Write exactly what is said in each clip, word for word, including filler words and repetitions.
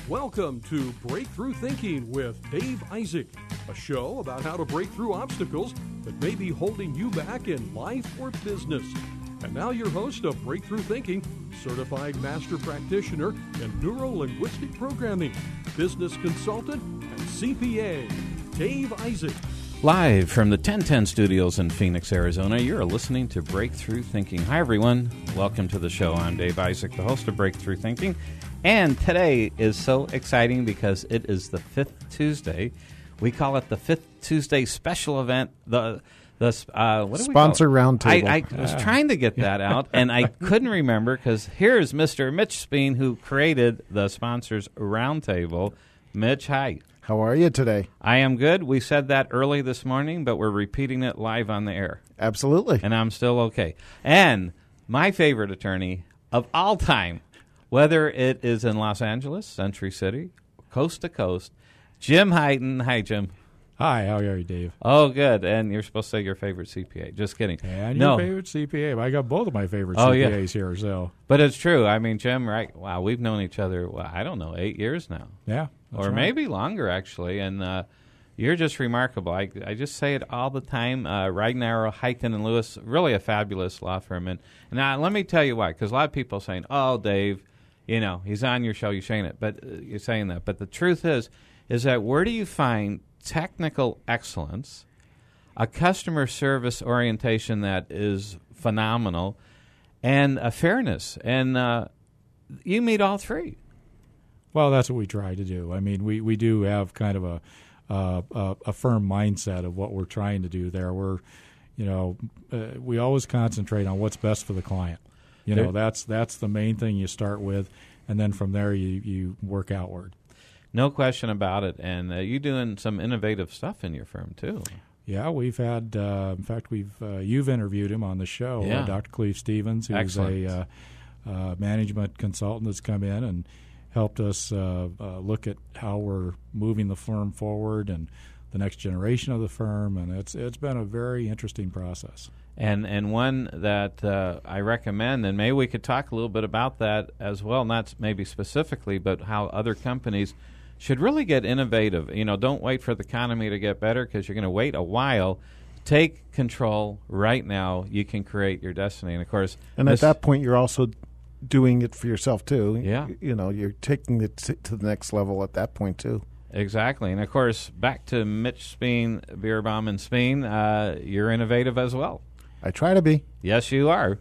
Welcome to Breakthrough Thinking with Dave Isaac, a show about how to break through obstacles that may be holding you back in life or business. And now your host of Breakthrough Thinking, certified master practitioner in neuro-linguistic programming, business consultant, and C P A, Dave Isaac. Live from the ten ten studios in Phoenix, Arizona, you're listening to Breakthrough Thinking. Hi, everyone. Welcome to the show. I'm Dave Isaac, the host of Breakthrough Thinking. And today is so exciting because it is the fifth Tuesday. We call it the fifth Tuesday special event. The the uh, what do Sponsor we call it? Roundtable. I, I was trying to get that out, and I couldn't remember because here's Mister Mitch Speen, who created the Sponsors Roundtable. Mitch, hi. How are you today? I am good. We said that early this morning, but we're repeating it live on the air. Absolutely. And I'm still okay. And my favorite attorney of all time, whether it is in Los Angeles, Century City, coast to coast, Jim Hyten. Hi, Jim. Hi, how are you, Dave? Oh, good. And you're supposed to say your favorite C P A. Just kidding. And no. your favorite C P A. I got both of my favorite oh, C P As yeah. here. So, But it's true. I mean, Jim, right? Wow, we've known each other, well, I don't know, eight years now. Yeah. Or right. maybe longer, actually. And uh, you're just remarkable. I, I just say it all the time. Uh, Ragnar, Hyten, and Lewis, really a fabulous law firm. And now let me tell you why, because a lot of people are saying, oh, Dave, you know, he's on your show, you're saying it, but uh, you're saying that. But the truth is, is that where do you find technical excellence, a customer service orientation that is phenomenal, and a fairness? And uh, you meet all three. Well, that's what we try to do. I mean, we, we do have kind of a, uh, a a firm mindset of what we're trying to do there. We're, you know, uh, we always concentrate on what's best for the client. You know, that's that's the main thing you start with, and then from there you, you work outward. No question about it. And uh, you're doing some innovative stuff in your firm, too. Yeah, we've had, uh, in fact, we've uh, you've interviewed him on the show, yeah. uh, Doctor Cleve Stevens, who's Excellent. a uh, uh, management consultant that's come in and helped us uh, uh, look at how we're moving the firm forward and the next generation of the firm, and it's it's been a very interesting process. And and one that uh, I recommend, and maybe we could talk a little bit about that as well, not maybe specifically, but how other companies should really get innovative. You know, don't wait for the economy to get better because you're going to wait a while. Take control right now. You can create your destiny. And, of course, and at that point, you're also doing it for yourself, too. Yeah. You know, you're taking it to the next level at that point, too. Exactly. And, of course, back to Mitch Speen, Bierbaum and Speen, uh, you're innovative as well. I try to be. Yes, you are.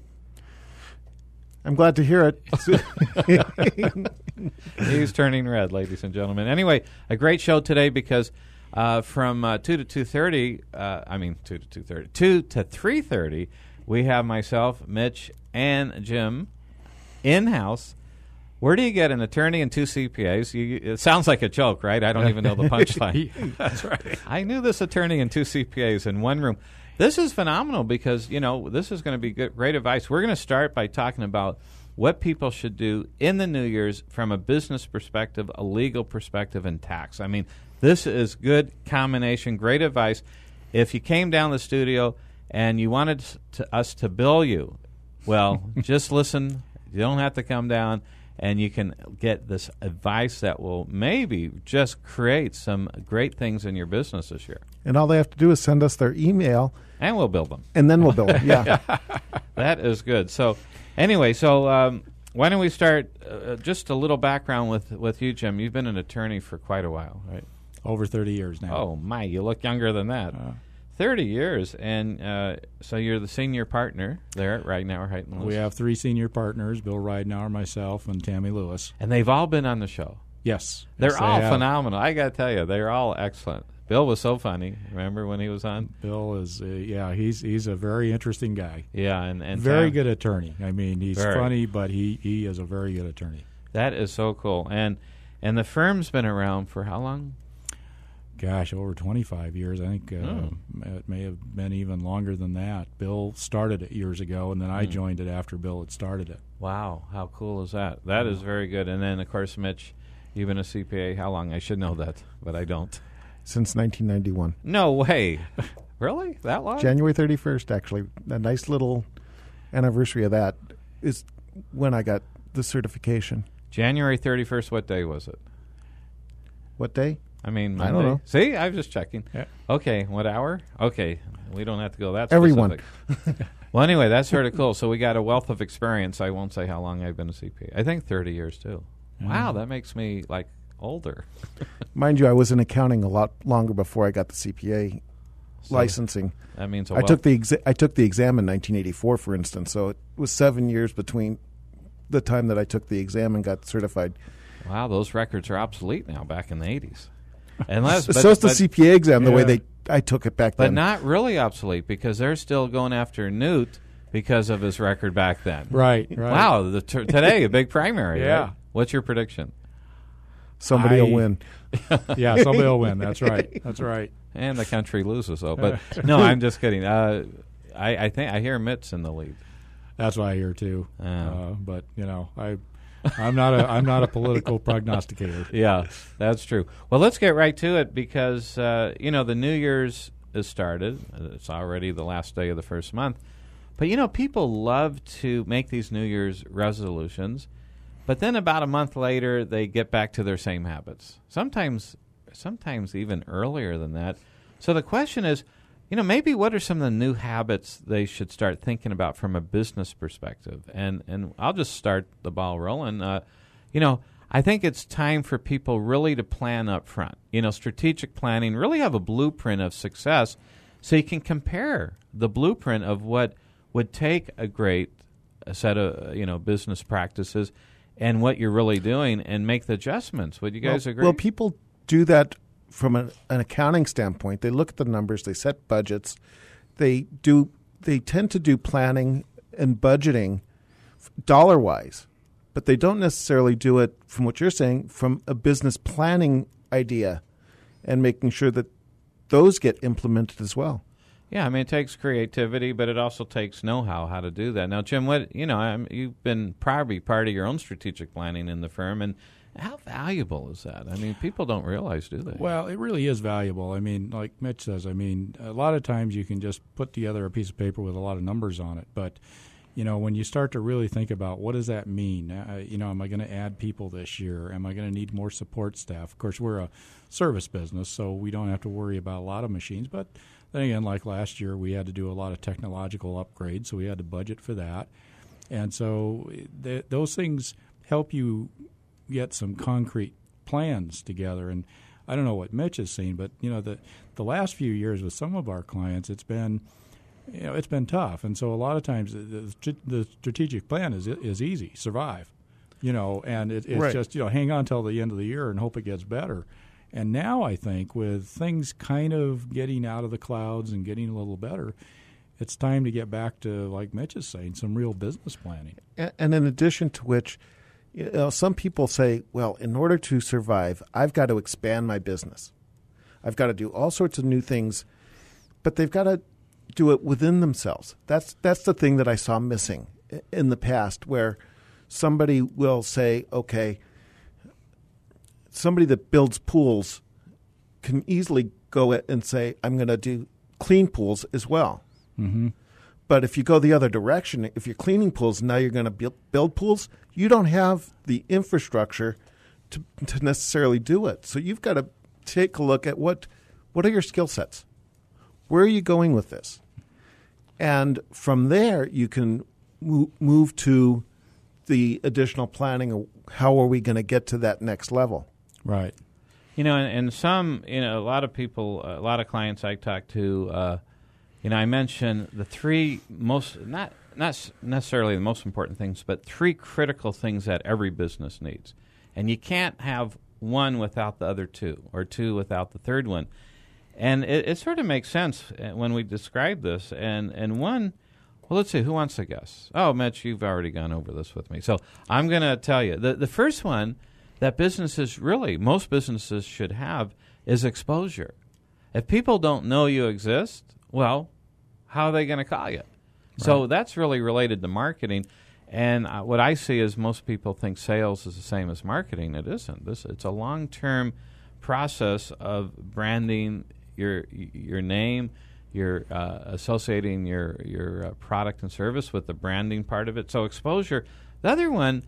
I'm glad to hear it. He's turning red, ladies and gentlemen. Anyway, a great show today because uh, from uh, two to two thirty, uh, I mean two to two thirty, two to three thirty, we have myself, Mitch, and Jim in-house. Where do you get an attorney and two C P As? You, it sounds like a joke, right? I don't even know the punchline. That's right. I knew this attorney and two C P As in one room. This is phenomenal because, you know, this is going to be good, great advice. We're going to start by talking about what people should do in the New Year's from a business perspective, a legal perspective, and tax. I mean, this is good combination, great advice. If you came down the studio and you wanted to, us to bill you, well, just listen. You don't have to come down, and you can get this advice that will maybe just create some great things in your business this year. And all they have to do is send us their email. And we'll build them. And then we'll build them, yeah. That is good. So anyway, so um, why don't we start uh, just a little background with, with you, Jim. You've been an attorney for quite a while, right? Over thirty years now. Oh, my, you look younger than that. Uh, thirty years. And uh, so you're the senior partner there at Ragnar, Hyten, Lewis. We have three senior partners, Bill Ragnar, myself, and Tammy Lewis. And they've all been on the show. Yes. They're yes, all they phenomenal. I got to tell you, they're all excellent. Bill was so funny. Remember when he was on? Bill is, uh, yeah, he's he's a very interesting guy. Yeah, and, and very Tam, good attorney. I mean, he's very. funny, but he, he is a very good attorney. That is so cool. And and the firm's been around for how long? Gosh, over twenty-five years. I think uh, oh. it may have been even longer than that. Bill started it years ago, and then I mm. joined it after Bill had started it. Wow, how cool is that? That yeah. is very good. And then, of course, Mitch, you've been a C P A how long? I should know that, but I don't. Since nineteen ninety-one. No way. Really? That long? January thirty-first, actually. A nice little anniversary of that is when I got the certification. January thirty-first, what day was it? What day? I mean, I Monday. don't know. See, I was just checking. Yeah. Okay, what hour? Okay, we don't have to go that Everyone. specific. Well, anyway, that's sort of cool. So we got a wealth of experience. I won't say how long I've been a C P A. I think thirty years, too. Wow, that makes me, like, older. Mind you, I was in accounting a lot longer before I got the C P A So licensing. That means a I wealth. took the exa- I took the exam in nineteen eighty-four, for instance. So it was seven years between the time that I took the exam and got certified. Wow, those records are obsolete now, back in the eighties. Unless, but, so is the but, C P A exam the way Yeah. they I took it back but then. not really obsolete because they're still going after Newt because of his record back then. Right, right. Wow, the t- today a big primary. Yeah. Right? What's your prediction? Somebody I- will win. Yeah, somebody will win. That's right. That's right. And the country loses, though. But no, I'm just kidding. Uh, I, I think I hear Mitt's in the lead. That's what I hear too. Oh. Uh, but you know, I, I'm not a I'm not a political prognosticator. Yeah, that's true. Well, let's get right to it because uh, you know the New Year's has started. It's already the last day of the first month. But you know, people love to make these New Year's resolutions, but then about a month later, they get back to their same habits. Sometimes, sometimes even earlier than that. So the question is, you know, maybe what are some of the new habits they should start thinking about from a business perspective? And and I'll just start the ball rolling. Uh, you know, I think it's time for people really to plan up front. You know, strategic planning, really have a blueprint of success so you can compare the blueprint of what would take a great a set of, uh, you know, business practices and what you're really doing and make the adjustments. Would you guys well, agree? Well, people do that from an, an accounting standpoint. They look at the numbers, they set budgets, they do. They tend to do planning and budgeting dollar wise, but they don't necessarily do it from what you're saying from a business planning idea and making sure that those get implemented as well. Yeah, I mean, it takes creativity, but it also takes know-how how to do that. Now, Jim, what you know, I'm, you've been probably part of your own strategic planning in the firm, and how valuable is that? I mean, people don't realize, do they? Well, it really is valuable. I mean, like Mitch says, I mean, a lot of times you can just put together a piece of paper with a lot of numbers on it, but you know, when you start to really think about what does that mean? Uh, you know, am I going to add people this year? Am I going to need more support staff? Of course, we're a service business, so we don't have to worry about a lot of machines. But then again, like last year, we had to do a lot of technological upgrades, so we had to budget for that. And so th- those things help you get some concrete plans together. And I don't know what Mitch has seen, but you know, the the last few years with some of our clients, it's been you know, it's been tough, and so a lot of times the, the, the strategic plan is is easy, survive, you know, and it, it's right. just you know hang on till the end of the year and hope it gets better. And now I think with things kind of getting out of the clouds and getting a little better, it's time to get back to, like Mitch is saying, some real business planning. And, and in addition to which, you know, some people say, well, in order to survive, I've got to expand my business. I've got to do all sorts of new things, but they've got to do it within themselves. That's that's the thing that I saw missing in the past, where somebody will say, okay, somebody that builds pools can easily go and say, I'm going to do clean pools as well. Mm-hmm. But if you go the other direction, if you're cleaning pools, now you're going to build, build pools, you don't have the infrastructure to, to necessarily do it. So you've got to take a look at what what are your skill sets? Where are you going with this? And from there, you can mo- move to the additional planning of how are we going to get to that next level. Right. You know, and, and some, you know, a lot of people, a lot of clients I talk to, uh, you know, I mentioned the three most, not not necessarily the most important things, but three critical things that every business needs. And you can't have one without the other two, or two without the third one. And it, it sort of makes sense when we describe this. And, and one, well, let's see, who wants to guess? Oh, Mitch, you've already gone over this with me. So I'm going to tell you. The, the first one that businesses really, most businesses should have is exposure. If people don't know you exist, well, how are they going to call you? Right. So that's really related to marketing. And uh, what I see is most people think sales is the same as marketing. It isn't. This It's a long-term process of branding your your name, you're uh, associating your your uh, product and service with the branding part of it. So exposure. The other one,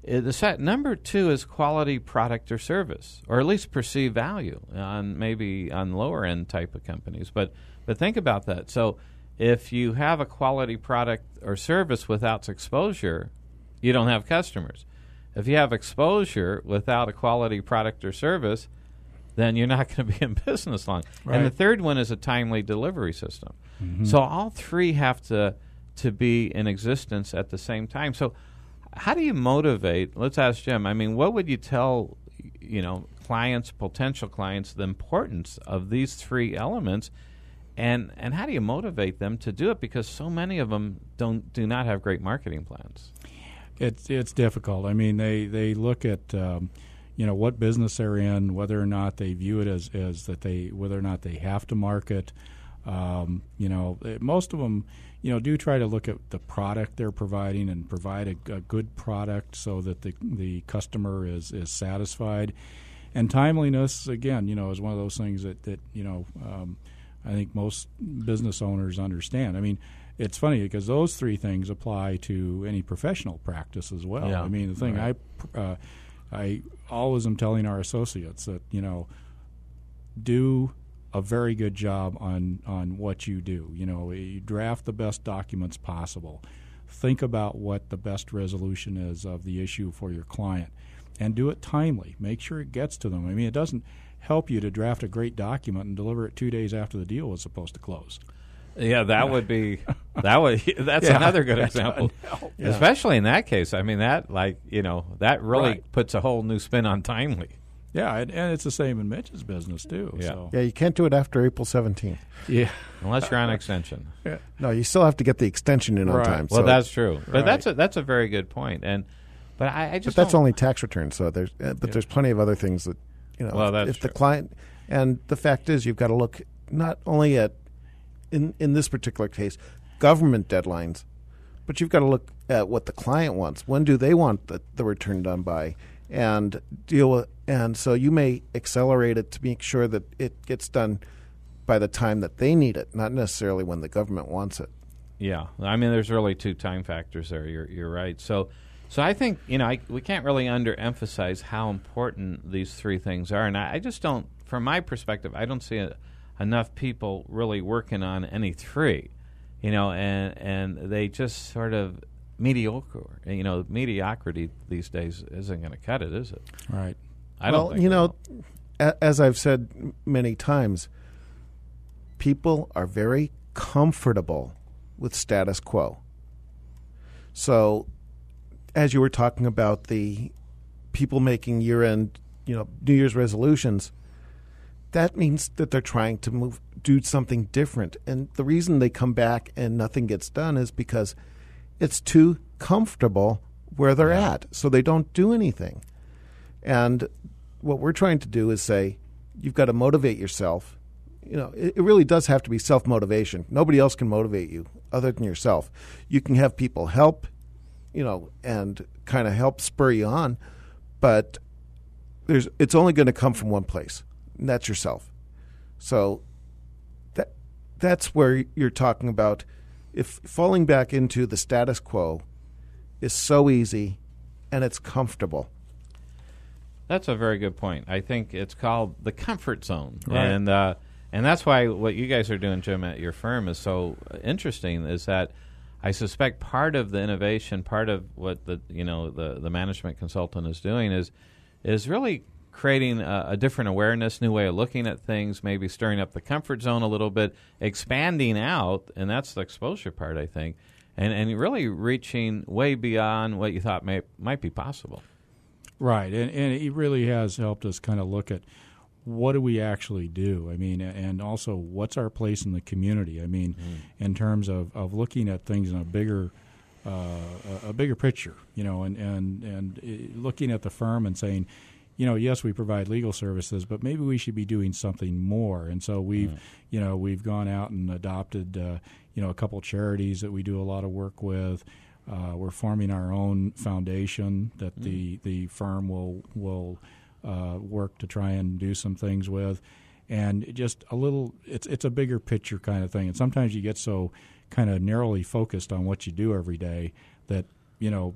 Uh, The set, number two is quality product or service, or at least perceived value on maybe on lower end type of companies. But but think about that. So if you have a quality product or service without exposure, you don't have customers. If you have exposure without a quality product or service, then you're not going to be in business long. Right. And the third one is a timely delivery system. Mm-hmm. So all three have to to be in existence at the same time. So how do you motivate? Let's ask Jim. I mean, what would you tell, you know, clients, potential clients, the importance of these three elements, and and how do you motivate them to do it? Because so many of them don't do not have great marketing plans. It's it's difficult. I mean, they they look at um, you know what business they're in, whether or not they view it as as that they whether or not they have to market. Um, you know, most of them, you know, do try to look at the product they're providing and provide a, a good product so that the the customer is, is satisfied. And timeliness, again, you know, is one of those things that, that you know, um, I think most business owners understand. I mean, it's funny because those three things apply to any professional practice as well. Yeah. I mean, the thing Right. I, uh, I always am telling our associates that, you know, do a very good job on, on what you do. You know, you draft the best documents possible. Think about what the best resolution is of the issue for your client, and do it timely. Make sure it gets to them. I mean, it doesn't help you to draft a great document and deliver it two days after the deal was supposed to close. Yeah, that would be that would that's Yeah, another good that example. doesn't help. Yeah. Especially in that case. I mean, that like you know that really Right. puts a whole new spin on timely. Yeah, and, and it's the same in Mitch's business too. Yeah. So. Yeah, you can't do it after April seventeenth. Yeah. Unless you're on extension. No, you still have to get the extension in on Right. time. Well, so- that's true. But Right. that's a, that's a very good point. And but I, I but just that's don't- only tax returns. So there's uh, but Yeah. there's plenty of other things that you know. Well, that's if the true. client and the fact is, you've got to look not only at in in this particular case government deadlines, but you've got to look at what the client wants. When do they want the, the return done by? And deal with, and so you may accelerate it to make sure that it gets done by the time that they need it, not necessarily when the government wants it. Yeah, I mean, there's really two time factors there. You're you're right. So, so I think you know I, we can't really underemphasize how important these three things are, and I, I just don't, from my perspective, I don't see a, enough people really working on any three, you know, and and they just sort of mediocre. You know, mediocrity these days isn't going to cut it, is it? Right. I well, don't. think you it know, will. a- as I've said m- many times, people are very comfortable with status quo. So, as you were talking about the people making year-end, you know, New Year's resolutions, that means that they're trying to move, do something different. And the reason they come back and nothing gets done is because it's too comfortable where they're at, so they don't do anything. And what we're trying to do is say, you've got to motivate yourself. You know, it, it really does have to be self-motivation. Nobody else can motivate you other than yourself. You can have people help, you know, and kind of help spur you on, but there's it's only going to come from one place, and that's yourself. So that that's where you're talking about if falling back into the status quo is so easy and it's comfortable. That's a very good point. I think it's called the comfort zone, Right. and uh, and that's why what you guys are doing, Jim, at your firm is so interesting. Is that I suspect part of the innovation, part of what the you know the, the management consultant is doing is is really creating a, a different awareness, new way of looking at things, maybe stirring up the comfort zone a little bit, expanding out, and that's the exposure part, I think, and and really reaching way beyond what you thought may might be possible. Right, and, and it really has helped us kind of look at what do we actually do. I mean, and also what's our place in the community. I mean, mm. in terms of, of looking at things in a bigger uh, a bigger picture, you know, and, and, and looking at the firm and saying, you know, yes, we provide legal services, but maybe we should be doing something more. And so we've, mm. you know, we've gone out and adopted, uh, you know, a couple charities that we do a lot of work with. Uh, we're forming our own foundation that mm. the, the firm will will uh, work to try and do some things with, and just a little. It's it's a bigger picture kind of thing. And sometimes you get so kind of narrowly focused on what you do every day that you know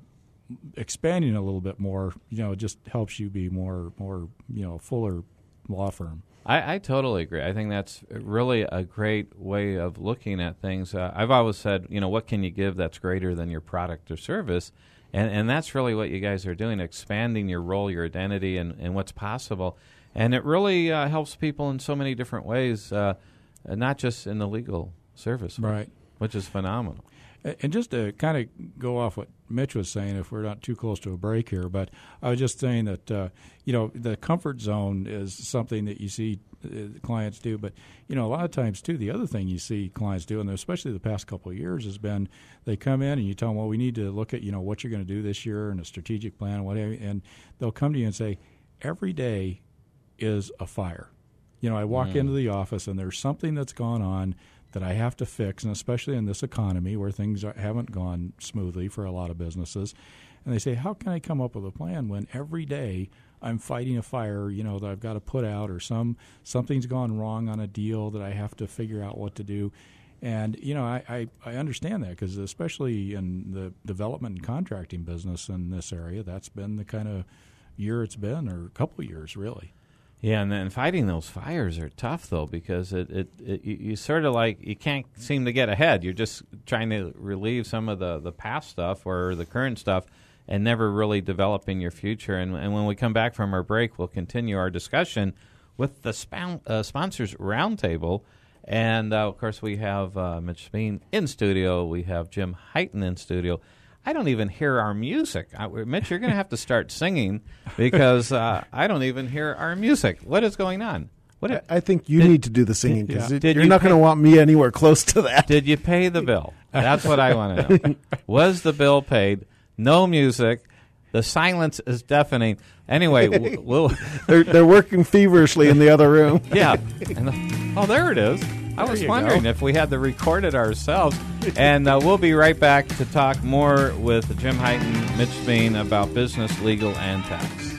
expanding a little bit more, you know, just helps you be more, more, you know, fuller law firm. I, I totally agree. I think that's really a great way of looking at things. Uh, I've always said, you know, what can you give that's greater than your product or service? And and that's really what you guys are doing, expanding your role, your identity, and, and what's possible. And it really uh, helps people in so many different ways, uh, not just in the legal service, right? Which is phenomenal. And just to kind of go off what Mitch was saying, if we're not too close to a break here, but I was just saying that, uh, you know, the comfort zone is something that you see uh, clients do. But, you know, a lot of times, too, the other thing you see clients do, and especially the past couple of years, has been they come in and you tell them, well, we need to look at, you know, what you're going to do this year and a strategic plan, whatever, and they'll come to you and say, every day is a fire. You know, I walk mm. into the office and there's something that's gone on that I have to fix, and especially in this economy where things are, haven't gone smoothly for a lot of businesses. And they say, how can I come up with a plan when every day I'm fighting a fire, you know, that I've got to put out, or some something's gone wrong on a deal that I have to figure out what to do. And, you know, I, I, I understand that because especially in the development and contracting business in this area, that's been the kind of year it's been, or a couple of years, really. Yeah, and then fighting those fires are tough, though, because it, it, it you, you sort of like, you can't seem to get ahead. You're just trying to relieve some of the, the past stuff or the current stuff and never really developing your future. And, and when we come back from our break, we'll continue our discussion with the sp- uh, Sponsors Roundtable. And, uh, of course, we have uh, Mitch Speen in studio. We have Jim Hyten in studio. I don't even hear our music. I, Mitch, you're going to have to start singing because uh, I don't even hear our music. What is going on? What I, I think you did, need to do the singing because yeah. you're you not going to want me anywhere close to that. Did you pay the bill? That's what I want to know. Was the bill paid? No music. The silence is deafening. Anyway, we'll, we'll they're, they're working feverishly in the other room. Yeah. And the, oh, there it is. I was wondering go. if we had to record it ourselves. And uh, we'll be right back to talk more with Jim Hyten, Mitch Speen about business, legal, and tax.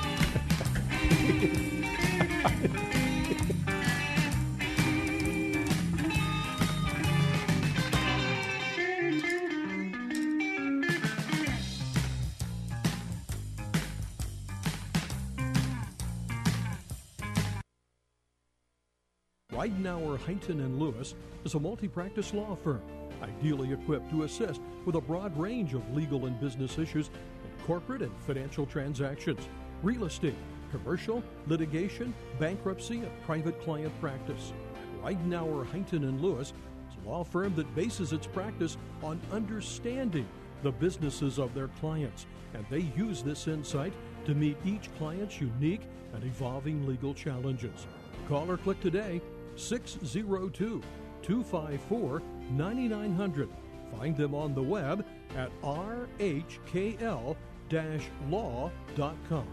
Ridenour, Hyten and Lewis is a multi-practice law firm, ideally equipped to assist with a broad range of legal and business issues in corporate and financial transactions, real estate, commercial, litigation, bankruptcy, and private client practice. Ridenour, Hyten and Lewis is a law firm that bases its practice on understanding the businesses of their clients, and they use this insight to meet each client's unique and evolving legal challenges. Call or click today, six oh two, two five four, nine nine hundred. Find them on the web at r h k l dash law dot com.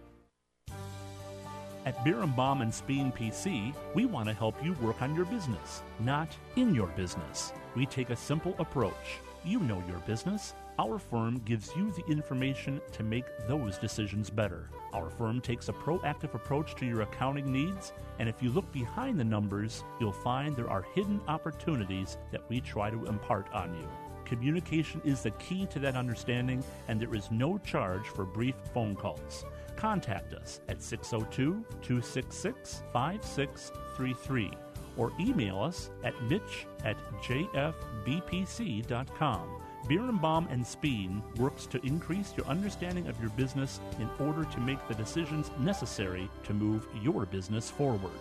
At Birnbaum and Speen P C, we want to help you work on your business, not in your business. We take a simple approach. You know your business. Our firm gives you the information to make those decisions better. Our firm takes a proactive approach to your accounting needs, and if you look behind the numbers, you'll find there are hidden opportunities that we try to impart on you. Communication is the key to that understanding, and there is no charge for brief phone calls. Contact us at six oh two, two six six, five six three three or email us at mitch at j f b p c dot com. Birnbaum and Speen works to increase your understanding of your business in order to make the decisions necessary to move your business forward.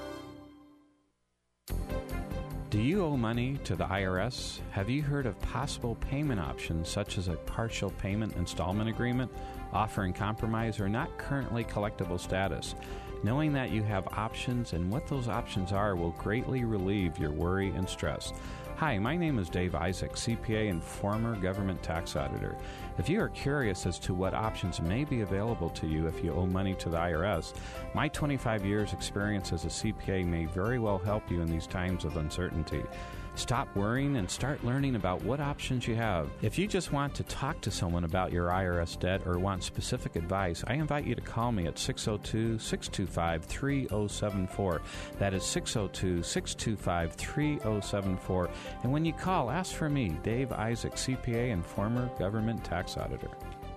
Do you owe money to the I R S? Have you heard of possible payment options such as a partial payment installment agreement, offering compromise or not currently collectible status? Knowing that you have options and what those options are will greatly relieve your worry and stress. Hi, my name is Dave Isaac, C P A and former government tax auditor. If you are curious as to what options may be available to you if you owe money to the I R S, my twenty-five years experience as a C P A may very well help you in these times of uncertainty. Stop worrying and start learning about what options you have. If you just want to talk to someone about your I R S debt or want specific advice, I invite you to call me at six oh two, six two five, three oh seven four. That is six oh two, six two five, three oh seven four. And when you call, ask for me, Dave Isaac, C P A and former government tax auditor.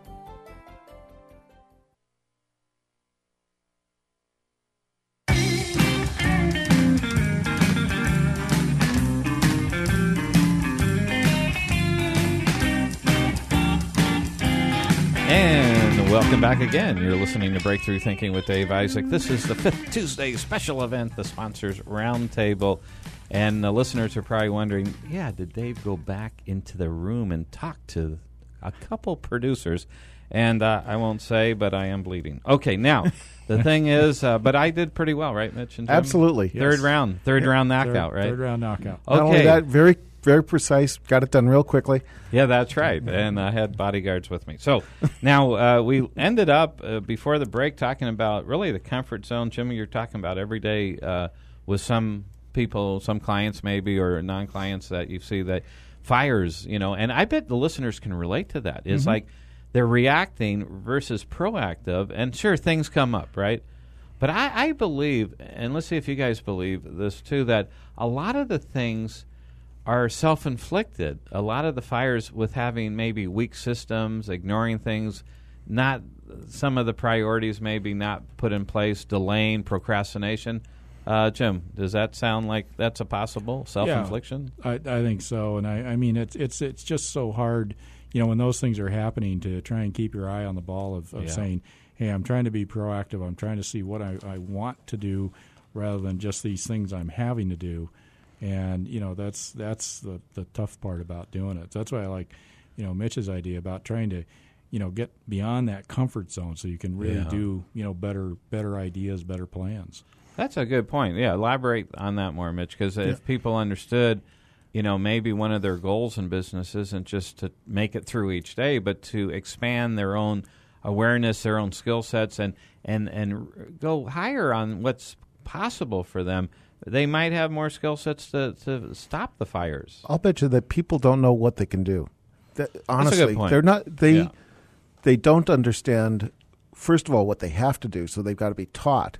And welcome back again. You're listening to Breakthrough Thinking with Dave Isaac. This is the fifth Tuesday special event, the Sponsors Roundtable. And the listeners are probably wondering, yeah, did Dave go back into the room and talk to a couple producers? And uh, I won't say, but I am bleeding. Okay, now, the thing is, uh, but I did pretty well, right, Mitch and Jim? Absolutely. Third Yes. round. Third round knockout, third, right? Third round knockout. Okay. Not only that, very, very precise. Got it done real quickly. Yeah, that's right. And I had bodyguards with me. So now uh, we ended up uh, before the break talking about really the comfort zone. Jimmy, you're talking about every day uh, with some people, some clients maybe, or non-clients that you see that fires, you know, and I bet the listeners can relate to that. It's Mm-hmm. like they're reacting versus proactive. And sure, things come up, right? But I, I believe, and let's see if you guys believe this too, that a lot of the things are self-inflicted. A lot of the fires with having maybe weak systems, ignoring things, not some of the priorities maybe not put in place, delaying, procrastination. Uh, Jim, does that sound like that's a possible self-infliction? Yeah, I, I think so. And I, I mean, it's it's it's just so hard, you know, when those things are happening to try and keep your eye on the ball of, of Yeah. saying, hey, I'm trying to be proactive. I'm trying to see what I, I want to do rather than just these things I'm having to do. And, you know, that's that's the, the tough part about doing it. That's why I like, you know, Mitch's idea about trying to, you know, get beyond that comfort zone so you can really Yeah. do, you know, better better ideas, better plans. That's a good point. Yeah, elaborate on that more, Mitch, because if people understood, you know, maybe one of their goals in business isn't just to make it through each day, but to expand their own awareness, their own skill sets, and, and, and go higher on what's possible for them, they might have more skill sets to, to stop the fires. I'll bet you that people don't know what they can do. That, honestly, good point. they're not. They Yeah. they don't understand. First of all, what they have to do, so they've got to be taught.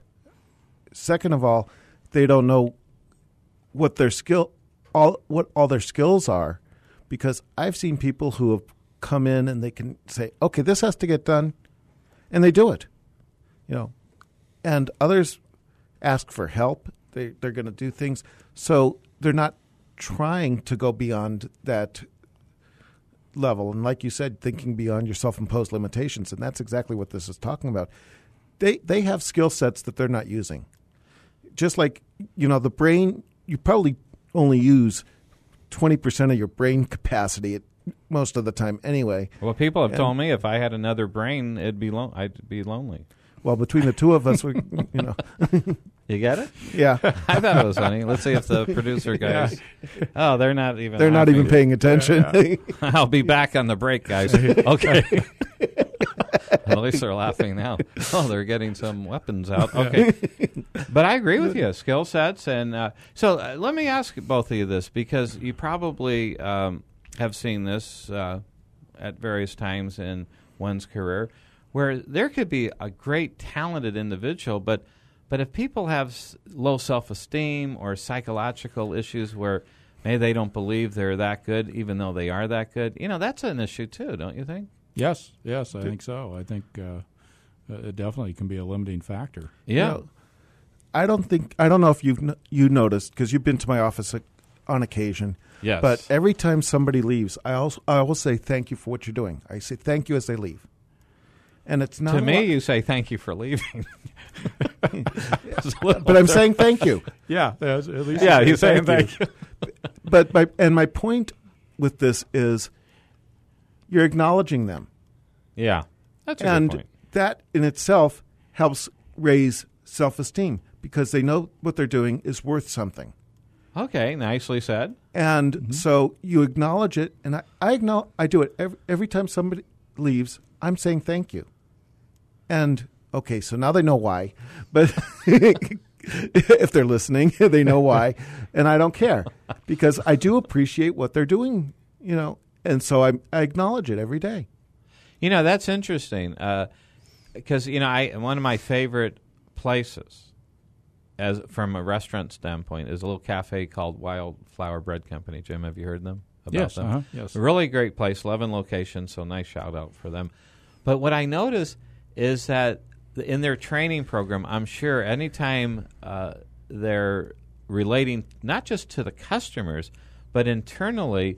Second of all, they don't know what their skill, all what all their skills are, because I've seen people who have come in and they can say, "Okay, this has to get done," and they do it. You know, and others ask for help. They they're going to do things, so they're not trying to go beyond that level. And like you said, thinking beyond your self-imposed limitations, and that's exactly what this is talking about. They they have skill sets that they're not using. Just like, you know, the brain, you probably only use twenty percent of your brain capacity at most of the time anyway. Well, people have And- told me if I had another brain, it'd be lo- I'd be lonely. Well, between the two of us, we, you know, You get it? yeah, I thought it was funny. Let's see if the producer guys. Oh, they're not even. they're not even laughing. paying attention. I'll be back on the break, guys. Okay. At least they're laughing now. Oh, they're getting some weapons out. Okay. But I agree with you. Skill sets. And uh, so uh, let me ask both of you this, because you probably um, have seen this uh, at various times in one's career, where there could be a great talented individual, but but if people have s- low self-esteem or psychological issues where maybe they don't believe they're that good, even though they are that good, you know, that's an issue too, don't you think? Yes, yes, I think so. I think uh, it definitely can be a limiting factor. Yeah. You know, I don't think I don't know if you've n- you noticed, because you've been to my office a- on occasion. Yes. But every time somebody leaves, I also I always say thank you for what you're doing. I say thank you as they leave. And it's not to a me, lot- you say thank you for leaving. but I'm saying thank you. Yeah, at least Yeah, he's saying Thank thank you. But my and my point with this is you're acknowledging them. Yeah. That's a And good point. that in itself helps raise self-esteem, because they know what they're doing is worth something. Okay, nicely said. And Mm-hmm. so you acknowledge it, and I, I acknowledge, I do it every, every time somebody leaves. I'm saying thank you. And okay, so now they know why, but if they're listening, they know why, and I don't care, because I do appreciate what they're doing, you know, and so I, I acknowledge it every day. You know, that's interesting, because, you know, I one of my favorite places, as from a restaurant standpoint, is a little cafe called Wildflower Bread Company. Jim, have you heard them? About Yes, them? uh-huh, yes. A really great place, eleven locations, so nice shout-out for them. But what I notice is that in their training program, I'm sure anytime uh, they're relating not just to the customers, but internally,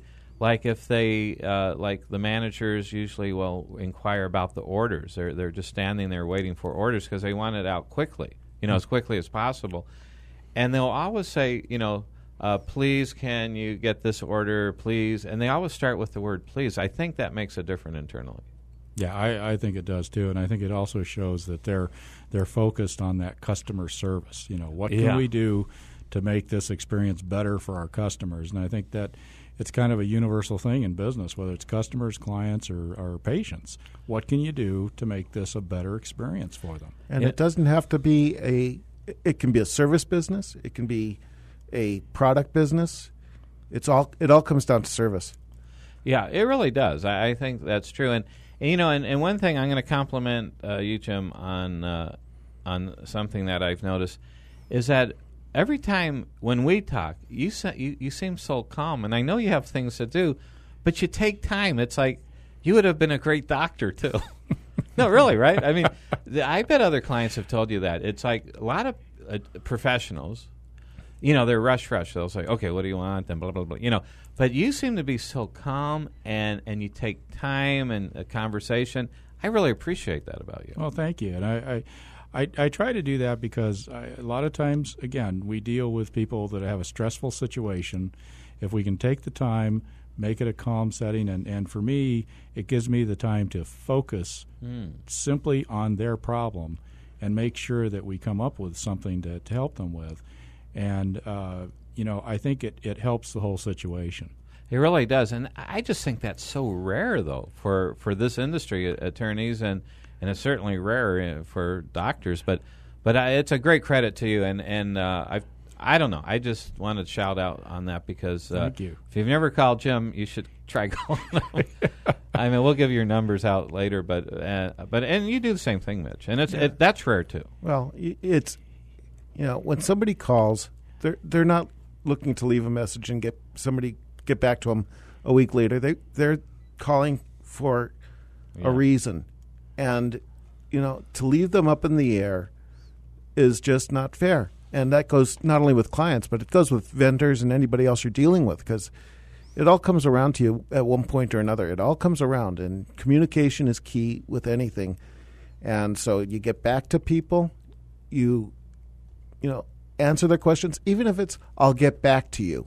like if they, uh, like the managers usually will inquire about the orders. They're they're just standing there waiting for orders because they want it out quickly, you know, as quickly as possible. And they'll always say, you know, uh, please, can you get this order, please? And they always start with the word please. I think that makes a difference internally. Yeah, I, I think it does too, and I think it also shows that they're they're focused on that customer service. You know, what can Yeah. we do to make this experience better for our customers? And I think that it's kind of a universal thing in business, whether it's customers, clients, or, or patients. What can you do to make this a better experience for them? And Yeah. it doesn't have to be a, it can be a service business. It can be a product business. It's all, it all comes down to service. Yeah, it really does. I, I think that's true. And, and you know, and, and one thing I'm going to compliment uh, you, Jim, on uh, on something that I've noticed is that every time when we talk, you, se- you you seem so calm, and I know you have things to do, but you take time. It's like you would have been a great doctor too. No, really, right? I mean, the, I bet other clients have told you that. It's like a lot of uh, professionals, you know, they're rush, rush. They'll say, okay, what do you want? And blah, blah, blah, you know. But you seem to be so calm, and, and you take time and a conversation. I really appreciate that about you. Well, thank you. And I, I, I, I try to do that because I, a lot of times, again, we deal with people that have a stressful situation. If we can take the time, make it a calm setting, and, and for me, it gives me the time to focus Mm. simply on their problem and make sure that we come up with something to, to help them with. And, uh, you know, I think it, it helps the whole situation. It really does. And I just think that's so rare, though, for, for this industry, uh, attorneys, and, and it's certainly rare uh, for doctors. But but I, it's a great credit to you. And, and uh, I've, I don't know. I just wanted to shout out on that because uh, Thank you. if you've never called Jim, you should try calling him. I mean, we'll give your numbers out later, but uh, but and you do the same thing, Mitch, and it's Yeah. it, that's rare too. Well, y- it's, you know, when somebody calls, they're they're not looking to leave a message and get somebody get back to them a week later. They they're calling for Yeah. a reason, and you know, to leave them up in the air is just not fair. And that goes not only with clients, but it goes with vendors and anybody else you're dealing with, because it all comes around to you at one point or another. It all comes around, and communication is key with anything. And so you get back to people, you, you know, answer their questions, even if it's, I'll get back to you.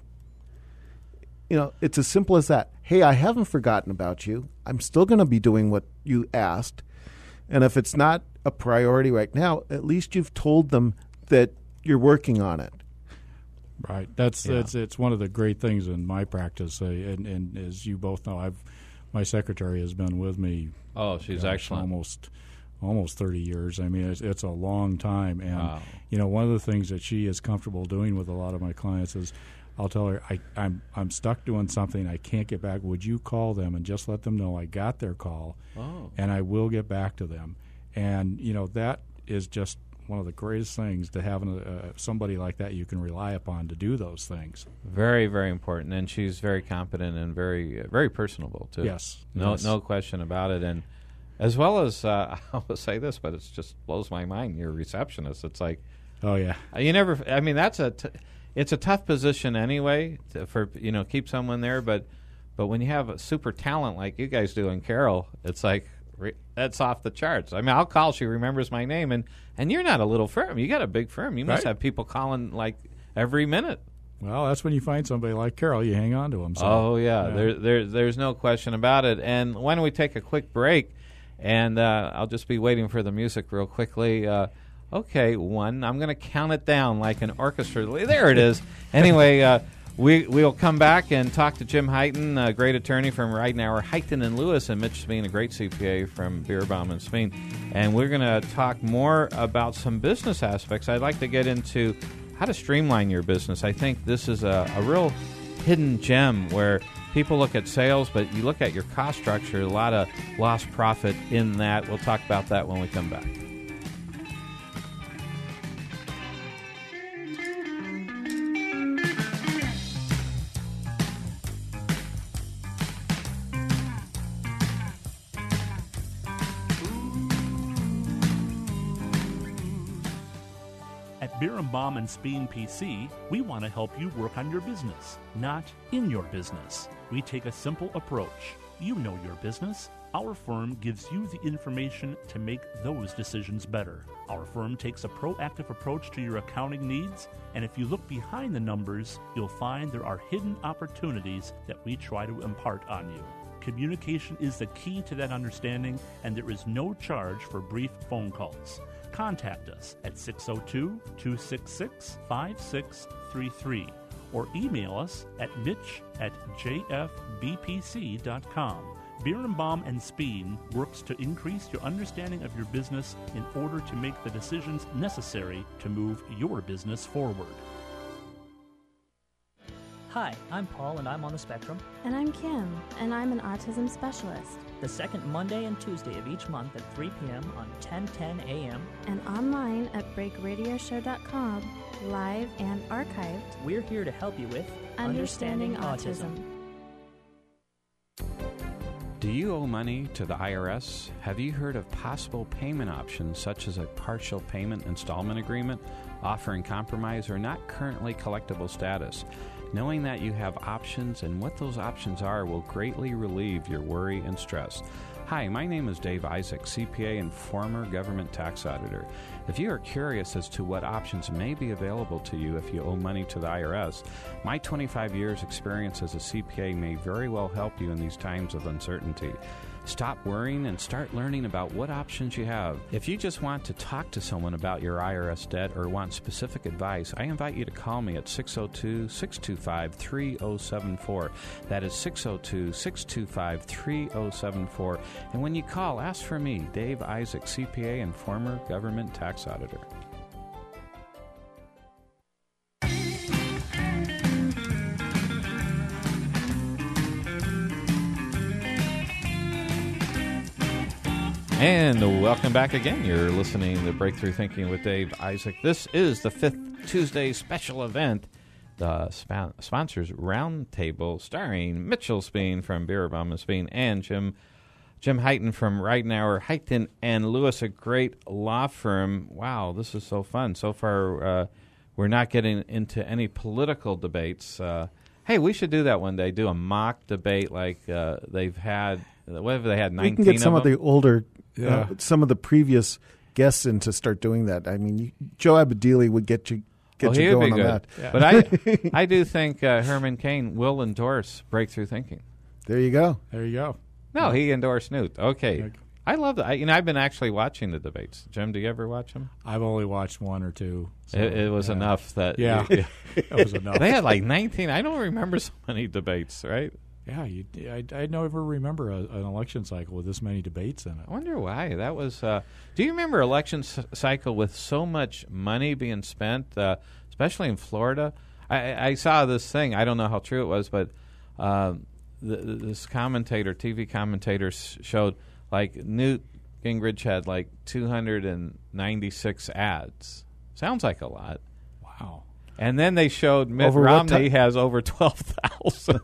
You know, it's as simple as that. Hey, I haven't forgotten about you. I'm still going to be doing what you asked. And if it's not a priority right now, at least you've told them that you're working on it. Right. That's Yeah. that's it's one of the great things in my practice, uh, and, and as you both know, I've my secretary has been with me. Oh, she's gosh, excellent. Almost almost thirty years. I mean, it's, it's a long time, and Wow. you know, one of the things that she is comfortable doing with a lot of my clients is, I'll tell her, I, I'm I'm stuck doing something, I can't get back. Would you call them and just let them know I got their call, Oh. and I will get back to them. And you know, that is just one of the greatest things, to have uh, somebody like that you can rely upon to do those things. Very, very important, and she's very competent and very, uh, very personable too. Yes. no, Yes. no question about it. And as well as uh, I will say this, but it just blows my mind. You're a receptionist. It's like Oh yeah. uh, you never. I mean, that's a. T- it's a tough position anyway to, for you know keep someone there, but but when you have a super talent like you guys do in Carol, it's like. Re- that's off the charts. I mean, I'll call. She remembers my name, and, and you're not a little firm. You got a big firm. You must Right. have people calling like every minute. Well, that's when you find somebody like Carol, you hang on to them. So, Oh yeah, yeah. There, there, there's no question about it. And why don't we take a quick break? And uh, I'll just be waiting for the music real quickly. Uh, okay, one. I'm going to count it down like an orchestra. There it is. Anyway, uh, we we'll come back and talk to Jim Heighton, a great attorney from Ridenour, Heighton and Lewis, and Mitch Speen, a great C P A from Beerbaum and Speen. And we're going to talk more about some business aspects. I'd like to get into how to streamline your business. I think this is a, a real hidden gem where people look at sales, but you look at your cost structure, a lot of lost profit in that. We'll talk about that when we come back. At Birnbaum and Speen P C, we want to help you work on your business, not in your business. We take a simple approach. You know your business. Our firm gives you the information to make those decisions better. Our firm takes a proactive approach to your accounting needs, and if you look behind the numbers, you'll find there are hidden opportunities that we try to impart on you. Communication is the key to that understanding, and there is no charge for brief phone calls. Contact us at six oh two, two six six, five six three three or email us at mitch at j f b p c dot com. Birnbaum and Speen works to increase your understanding of your business in order to make the decisions necessary to move your business forward. Hi, I'm Paul and I'm on the spectrum. And I'm Kim, and I'm an autism specialist. The second Monday and Tuesday of each month at three p.m. on ten ten a.m. And online at break radio show dot com, live and archived. We're here to help you with Understanding, Understanding Autism. Autism. Do you owe money to the I R S? Have you heard of possible payment options such as a partial payment installment agreement, offering compromise or not currently collectible status? Knowing that you have options and what those options are will greatly relieve your worry and stress. Hi, my name is Dave Isaac, C P A and former government tax auditor. If you are curious as to what options may be available to you if you owe money to the I R S, my twenty-five years experience as a C P A may very well help you in these times of uncertainty. Stop worrying and start learning about what options you have. If you just want to talk to someone about your I R S debt or want specific advice, I invite you to call me at six oh two, six two five, three oh seven four. That is six oh two, six two five, three oh seven four. And when you call, ask for me, Dave Isaac, C P A and former government tax auditor. And welcome back again. You're listening to Breakthrough Thinking with Dave Isaac. This is the fifth Tuesday special event. The sp- sponsors Roundtable, starring Mitchell Speen from Birnbaum and Speen and Jim Jim Heighton from Ridenour, Heighton and Lewis, a great law firm. Wow, this is so fun. So far, uh, we're not getting into any political debates. Uh, hey, we should do that one day. Do a mock debate like uh, they've had. Whatever they had, nineteen. We can get some of, of the older, Yeah. uh, some of the previous guests in to start doing that. I mean, you, Joe Abadili would get you get well, you going on good. that. Yeah. But I, I do think uh, Herman Cain will endorse Breakthrough Thinking. There you go. There you go. No, he endorsed Newt. Okay, I love that. I, you know, I've been actually watching the debates. Jim, do you ever watch them? I've only watched one or two. So, it, it was yeah. enough that Yeah, you, it was enough. They had like nineteen. I don't remember so many debates, right? Yeah, you, I, I never remember a, an election cycle with this many debates in it. I wonder why. That was. Uh, do you remember election c- cycle with so much money being spent, uh, especially in Florida? I, I saw this thing. I don't know how true it was, but uh, th- this commentator, T V commentator, s- showed like Newt Gingrich had like two hundred ninety-six ads. Sounds like a lot. Wow. And then they showed Mitt Over what Romney ti- has over twelve thousand.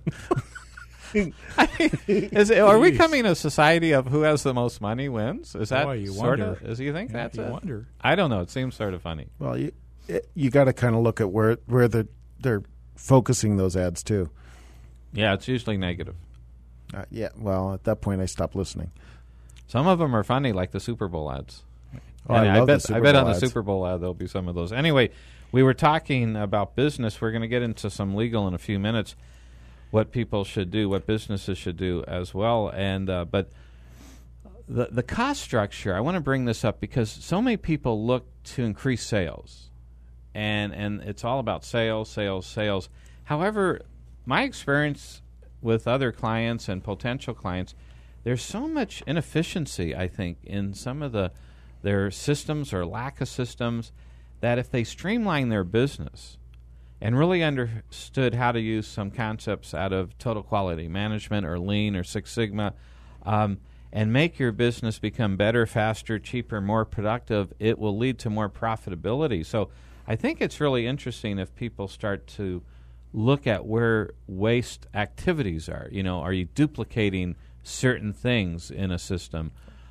I mean, is it, are we coming a society of who has the most money wins? Is that Boy, you sort wonder. of? Is you think Yeah, that's you it? wonder. I don't know. It seems sort of funny. Well, you it, you got to kind of look at where where the, they're focusing those ads too. Yeah, it's usually negative. Uh, yeah. Well, at that point, I stopped listening. Some of them are funny, like the Super Bowl ads. Oh, I And love the bet Super I bet Bowl on the ads. Super Bowl ad there'll be some of those. Anyway, we were talking about business. We're going to get into some legal in a few minutes. What people should do, what businesses should do as well, and uh, but the the cost structure. I want to bring this up because so many people look to increase sales, and and it's all about sales, sales, sales. However, my experience with other clients and potential clients, there's so much inefficiency, I think, in some of the their systems or lack of systems that if they streamline their business and really understood how to use some concepts out of total quality management or Lean or Six Sigma, um, and make your business become better, faster, cheaper, more productive, it will lead to more profitability. So I think it's really interesting if people start to look at where waste activities are. You know, are you duplicating certain things in a system?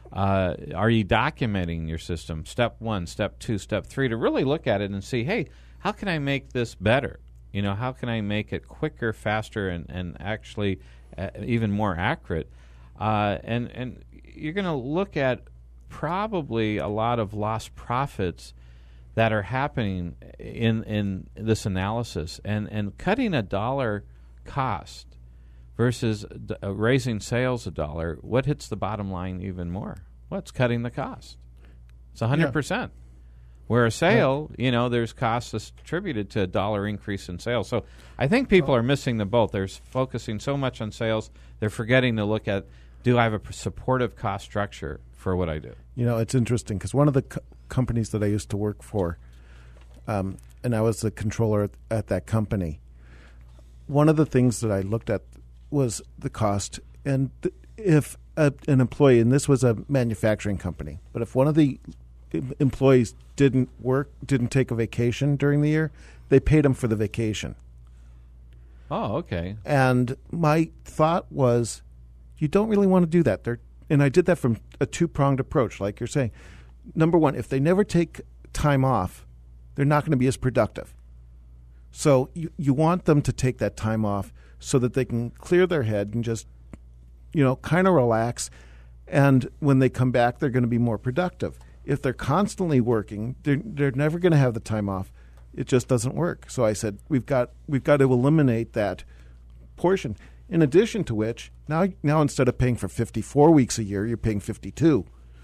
Uh, are you documenting your system? Step one, step two, step three, to really look at it and see, hey, how can I make this better? You know, how can I make it quicker, faster, and, and actually uh, even more accurate? Uh, and, and you're going to look at probably a lot of lost profits that are happening in in this analysis. And, and cutting a dollar cost versus d- uh, raising sales a dollar, what hits the bottom line even more? Well, it's cutting the cost. It's one hundred percent. Yeah. Where a sale, you know, there's costs attributed to a dollar increase in sales. So I think people are missing the boat. They're focusing so much on sales, they're forgetting to look at, do I have a supportive cost structure for what I do? You know, it's interesting because one of the co- companies that I used to work for, um, and I was the controller at, at that company, one of the things that I looked at was the cost. And th- if a, an employee, and this was a manufacturing company, but if one of the em- employees didn't work, didn't take a vacation during the year, they paid them for the vacation. Oh, okay. And my thought was, you don't really want to do that. They're, and I did that from a two-pronged approach, like you're saying. Number one, if they never take time off, they're not going to be as productive. So you, you want them to take that time off so that they can clear their head and just, you know, kind of relax. And when they come back, they're going to be more productive. If they're constantly working, they're, they're never going to have the time off. It just doesn't work. So I said, we've got we've got to eliminate that portion. In addition to which, now now instead of paying for fifty-four weeks a year, you're paying fifty-two.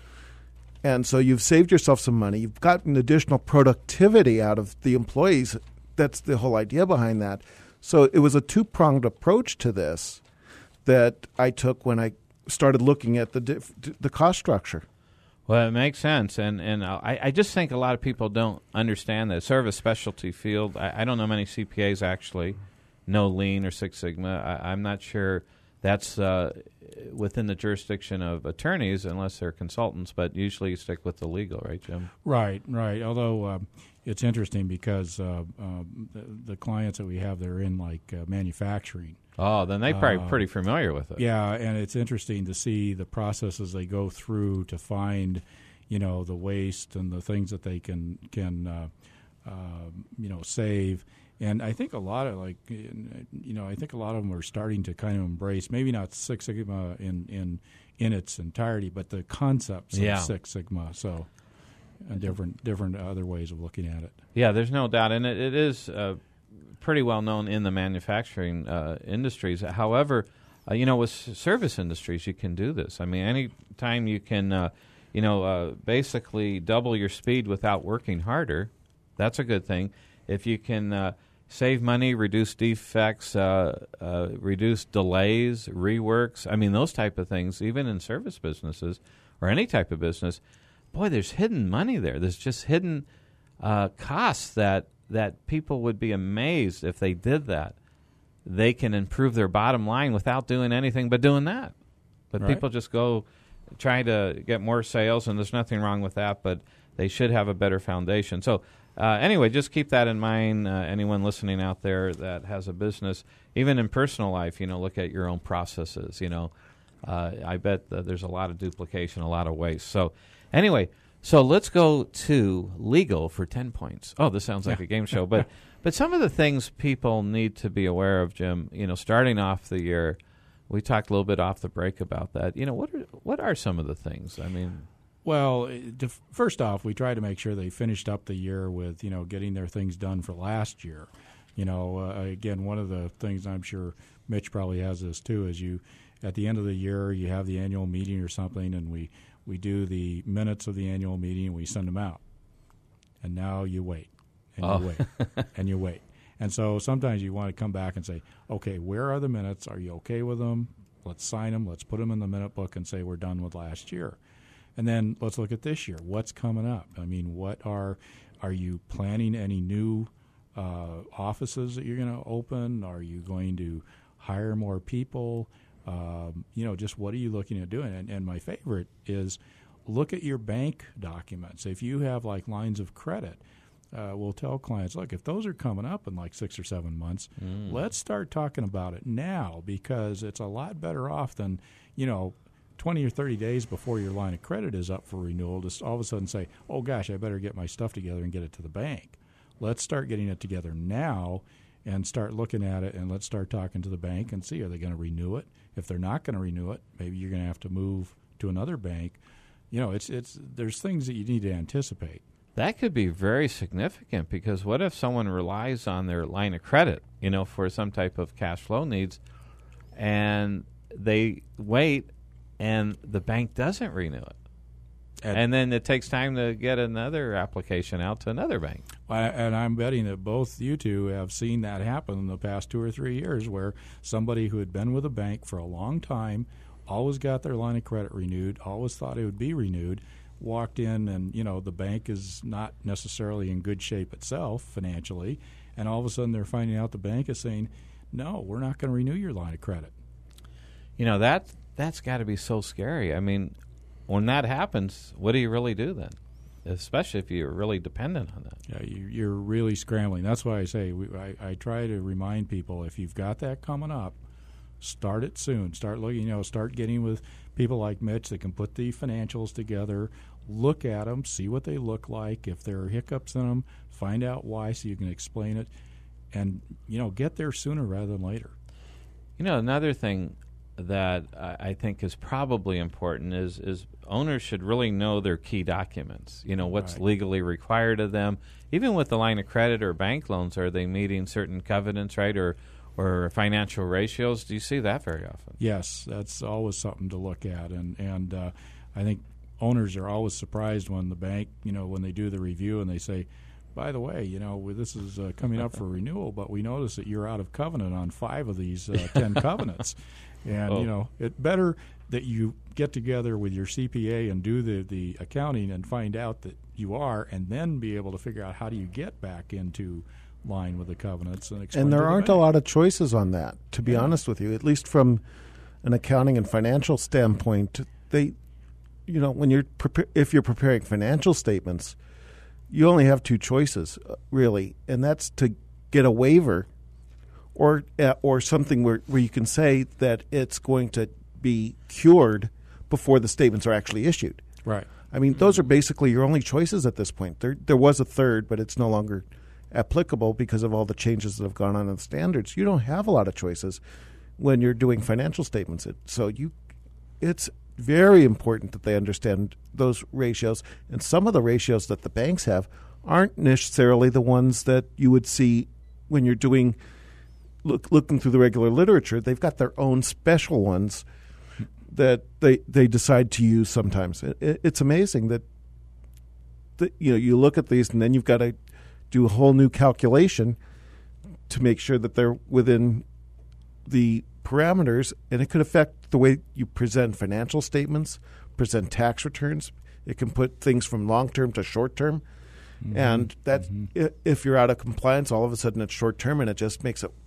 And so you've saved yourself some money. You've gotten additional productivity out of the employees. That's the whole idea behind that. So it was a two-pronged approach to this that I took when I started looking at the diff- the cost structure. Well, it makes sense, and and I, I just think a lot of people don't understand that. Sort of a specialty field. I, I don't know many C P As actually know Lean or Six Sigma. I, I'm not sure that's uh, within the jurisdiction of attorneys unless they're consultants, but usually you stick with the legal, right, Jim? Right, right. Although um, it's interesting because uh, uh, the, the clients that we have, they're in like uh, manufacturing. Oh, then they're probably uh, pretty familiar with it. Yeah, and it's interesting to see the processes they go through to find, you know, the waste and the things that they can can uh, uh, you know save. And I think a lot of like you know I think a lot of them are starting to kind of embrace maybe not Six Sigma in in, in its entirety, but the concepts yeah. of Six Sigma. So, and different different other ways of looking at it. Yeah, there's no doubt, and it, it is. Uh, pretty well known in the manufacturing uh, industries. However, uh, you know, with s- service industries, you can do this. I mean, any time you can, uh, you know, uh, basically double your speed without working harder, that's a good thing. If you can uh, save money, reduce defects, uh, uh, reduce delays, reworks, I mean, those type of things, even in service businesses or any type of business, boy, there's hidden money there. There's just hidden uh, costs that that people would be amazed if they did that. They can improve their bottom line without doing anything but doing that. But right. people just go trying to get more sales, and there's nothing wrong with that, but they should have a better foundation. So uh, anyway, just keep that in mind, uh, anyone listening out there that has a business, even in personal life, you know, look at your own processes, you know. Uh, I bet that there's a lot of duplication, a lot of waste. So anyway, so let's go to legal for ten points. Oh, this sounds like a game show. But but some of the things people need to be aware of, Jim, you know, starting off the year, we talked a little bit off the break about that. You know, what are, what are some of the things? I mean... Well, to, first off, we try to make sure they finished up the year with, you know, getting their things done for last year. You know, uh, again, one of the things I'm sure Mitch probably has this too is you, at the end of the year, you have the annual meeting or something, and we... We do the minutes of the annual meeting and we send them out. And now you wait, and oh. you wait, and you wait. And so sometimes you want to come back and say, okay, where are the minutes? Are you okay with them? Let's sign them. Let's put them in the minute book and say we're done with last year. And then let's look at this year. What's coming up? I mean, what are are you planning any new uh, offices that you're going to open? Are you going to hire more people? Um, you know, just what are you looking at doing? And, and my favorite is look at your bank documents. If you have like lines of credit, uh, we'll tell clients, look, if those are coming up in like six or seven months, mm. let's start talking about it now because it's a lot better off than, you know, twenty or thirty days before your line of credit is up for renewal to all of a sudden say, oh, gosh, I better get my stuff together and get it to the bank. Let's start getting it together now and start looking at it, and let's start talking to the bank and see, are they going to renew it? If they're not going to renew it, maybe you're going to have to move to another bank. You know, it's it's there's things that you need to anticipate. That could be very significant, because what if someone relies on their line of credit, you know, for some type of cash flow needs, and they wait and the bank doesn't renew it? And, and then it takes time to get another application out to another bank. And I'm betting that both you two have seen that happen in the past two or three years, where somebody who had been with a bank for a long time, always got their line of credit renewed, always thought it would be renewed, walked in and, you know, the bank is not necessarily in good shape itself financially, and all of a sudden they're finding out the bank is saying, no, we're not going to renew your line of credit. You know, that, that's got to be so scary. I mean, when that happens, what do you really do then? Especially if you're really dependent on that. Yeah, you, you're really scrambling. That's why I say we, I, I try to remind people, if you've got that coming up, start it soon. Start looking, you know, start getting with people like Mitch that can put the financials together, look at them, see what they look like. If there are hiccups in them, find out why so you can explain it, and, you know, get there sooner rather than later. You know, another thing that I think is probably important is is owners should really know their key documents. You know, what's Right. legally required of them. Even with the line of credit or bank loans, are they meeting certain covenants, right, or or financial ratios? Do you see that very often? Yes, that's always something to look at, and and uh, I think owners are always surprised when the bank, you know, when they do the review and they say, by the way, you know, this is uh, coming up for renewal, but we notice that you're out of covenant on five of these uh, ten covenants. And, oh. you know, it better that you get together with your C P A and do the, the accounting and find out that you are, and then be able to figure out how do you get back into line with the covenants. And, explain And there to the aren't bank. a lot of choices on that, to be Yeah. honest with you, at least from an accounting and financial standpoint. They, you know, when you're prepa- if you're preparing financial statements, you only have two choices, uh, really, and that's to get a waiver or uh, or something where, where you can say that it's going to be cured before the statements are actually issued. Right. I mean, those are basically your only choices at this point. There there was a third, but it's no longer applicable because of all the changes that have gone on in the standards. You don't have a lot of choices when you're doing financial statements. It, so you, it's very important that they understand those ratios. And some of the ratios that the banks have aren't necessarily the ones that you would see when you're doing look, looking through the regular literature. They've got their own special ones that they they decide to use sometimes. It, it, it's amazing that, that you know you look at these and then you've got to do a whole new calculation to make sure that they're within the parameters, and it could affect the way you present financial statements, present tax returns. It can put things from long term to short term, mm-hmm. and that mm-hmm. i- if you're out of compliance, all of a sudden it's short term, and it just makes a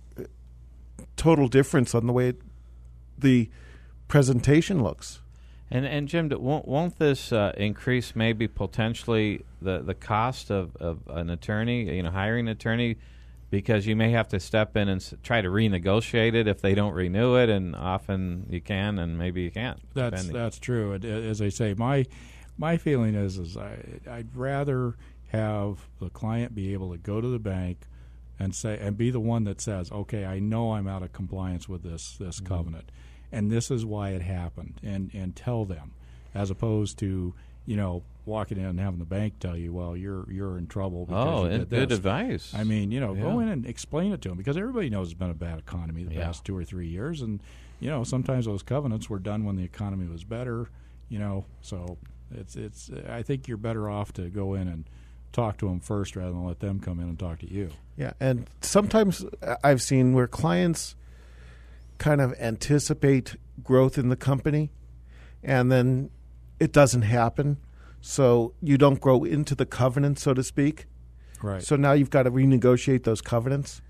total difference on the way it, the presentation looks. And and Jim, won't, won't this uh, increase maybe potentially the, the cost of, of an attorney, you know, hiring an attorney, because you may have to step in and s- try to renegotiate it if they don't renew it, and often you can and maybe you can't. That's depending. that's true. And, uh, as I say, my my feeling is is I I'd rather have the client be able to go to the bank and say and be the one that says, okay, I know I'm out of compliance with this this mm-hmm. covenant, and this is why it happened, and and tell them, as opposed to, you know, walking in and having the bank tell you, well, you're you're in trouble because oh, you and did good this. advice. I mean, you know, Yeah. go in and explain it to them, because everybody knows it's been a bad economy the Yeah. past two or three years, and you know, sometimes those covenants were done when the economy was better, you know, so it's it's. I think you're better off to go in and talk to them first rather than let them come in and talk to you. Yeah, and sometimes I've seen where clients kind of anticipate growth in the company, and then it doesn't happen. So you don't grow into the covenant, so to speak. Right. So now you've got to renegotiate those covenants,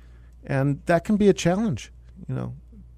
and that can be a challenge. You know,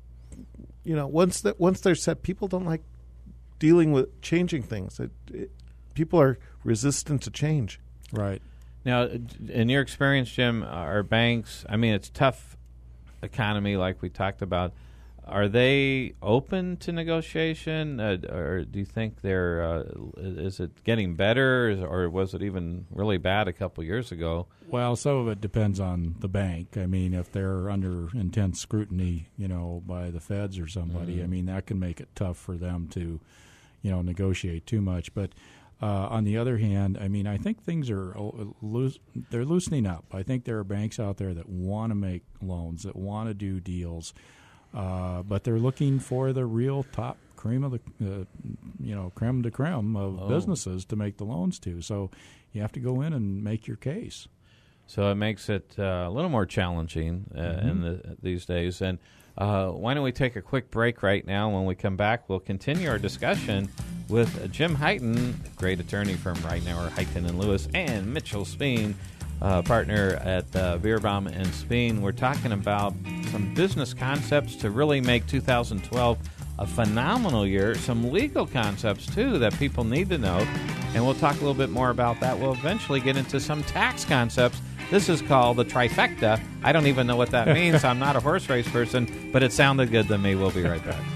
you know once that once they're set, people don't like dealing with changing things. It, it, people are resistant to change. Right. Now, in your experience, Jim, are banks, I mean, it's tough economy like we talked about. are they open to negotiation, uh, or do you think they're? Uh, is it getting better, or was it even really bad a couple years ago? Well, some of it depends on the bank. I mean, if they're under intense scrutiny, you know, by the feds or somebody, mm-hmm. I mean, that can make it tough for them to, you know, negotiate too much. But uh, on the other hand, I mean, I think things are loose, they're loosening up. I think there are banks out there that want to make loans, that want to do deals. Uh, but they're looking for the real top cream of the, uh, you know, creme de creme of oh. businesses to make the loans to. So you have to go in and make your case. So it makes it uh, a little more challenging uh, mm-hmm. in the, these days. And uh, why don't we take a quick break right now? When we come back, we'll continue our discussion with Jim Hyten, great attorney from Ridenour, Hyten and Lewis, and Mitchell Speen, Uh, partner at uh, Bierbaum and Speen. We're talking about some business concepts to really make two thousand twelve a phenomenal year. Some legal concepts, too, that people need to know. And we'll talk a little bit more about that. We'll eventually get into some tax concepts. This is called the trifecta. I don't even know what that means. I'm not a horse race person, but it sounded good to me. We'll be right back.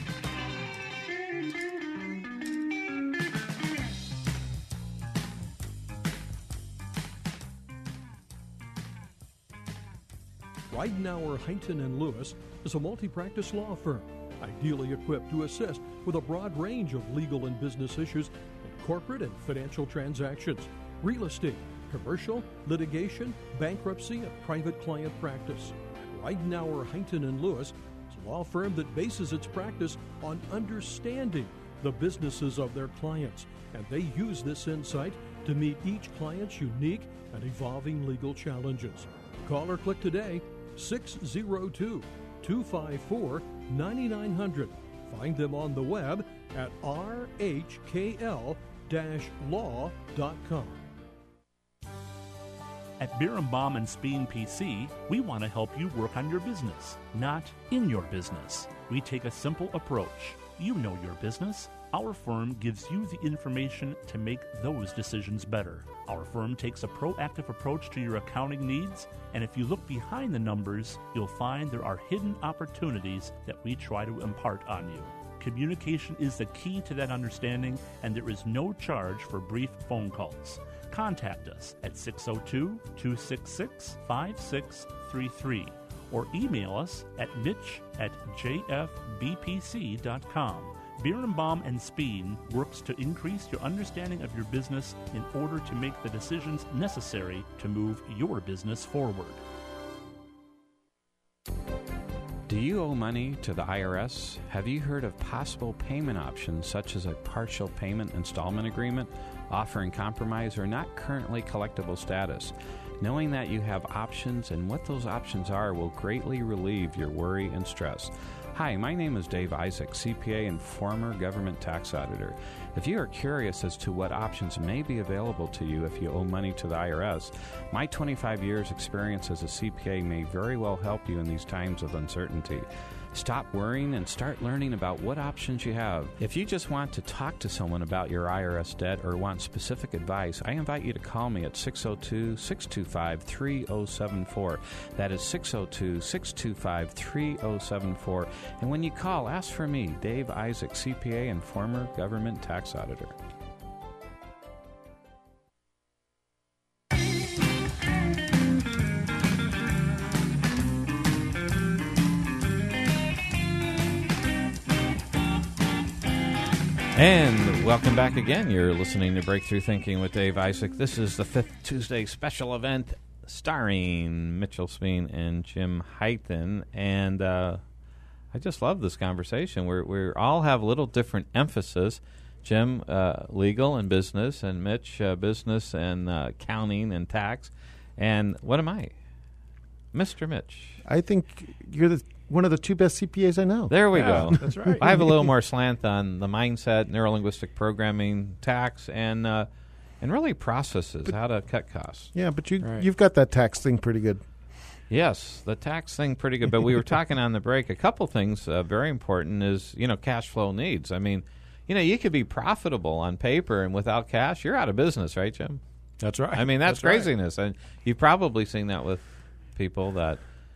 Ridenour, Hyten and Lewis is a multi-practice law firm, ideally equipped to assist with a broad range of legal and business issues in corporate and financial transactions, real estate, commercial, litigation, bankruptcy, and private client practice. Ridenour, Hyten and Lewis is a law firm that bases its practice on understanding the businesses of their clients, and they use this insight to meet each client's unique and evolving legal challenges. Call or click today, six oh two, two five four, nine nine hundred. Find them on the web at r h k l dash law dot com. At Bierbaum and Speen P C, we want to help you work on your business, not in your business. We take a simple approach. You know your business. Our firm gives you the information to make those decisions better. Our firm takes a proactive approach to your accounting needs, and if you look behind the numbers, you'll find there are hidden opportunities that we try to impart on you. Communication is the key to that understanding, and there is no charge for brief phone calls. Contact us at six oh two, two six six, five six three three or email us at mitch at j f b p c dot com. Bierbaum and Speen works to increase your understanding of your business in order to make the decisions necessary to move your business forward. Do you owe money to the I R S? Have you heard of possible payment options such as a partial payment installment agreement, offering compromise or not currently collectible status? Knowing that you have options and what those options are will greatly relieve your worry and stress. Hi, my name is Dave Isaac, C P A and former government tax auditor. If you are curious as to what options may be available to you if you owe money to the I R S, my twenty-five years experience as a C P A may very well help you in these times of uncertainty. Stop worrying and start learning about what options you have. If you just want to talk to someone about your I R S debt or want specific advice, I invite you to call me at six oh two, six two five, three oh seven four. That is six oh two, six two five, three oh seven four. And when you call, ask for me, Dave Isaac, C P A and former government tax auditor. And welcome back again. You're listening to Breakthrough Thinking with Dave Isaac. This is the fifth Tuesday special event starring Mitchell Speen and Jim Hyten. And uh, I just love this conversation. We're, we all have a little different emphasis. Jim, uh, legal and business, and Mitch, uh, business and uh, accounting and tax. And what am I? Mister Mitch. I think you're the one of the two best C P As I know. There we yeah, go. That's right. I have a little more slant on the mindset, neurolinguistic programming, tax, and uh, and really processes, but, how to cut costs. Yeah, but you, right. you've got that tax thing pretty good. Yes, the tax thing pretty good. But we were talking on the break, a couple things uh, very important is, you know, cash flow needs. I mean, you know, you could be profitable on paper, and without cash, you're out of business, right, Jim? That's right. I mean, that's, that's craziness. Right. And you've probably seen that with people that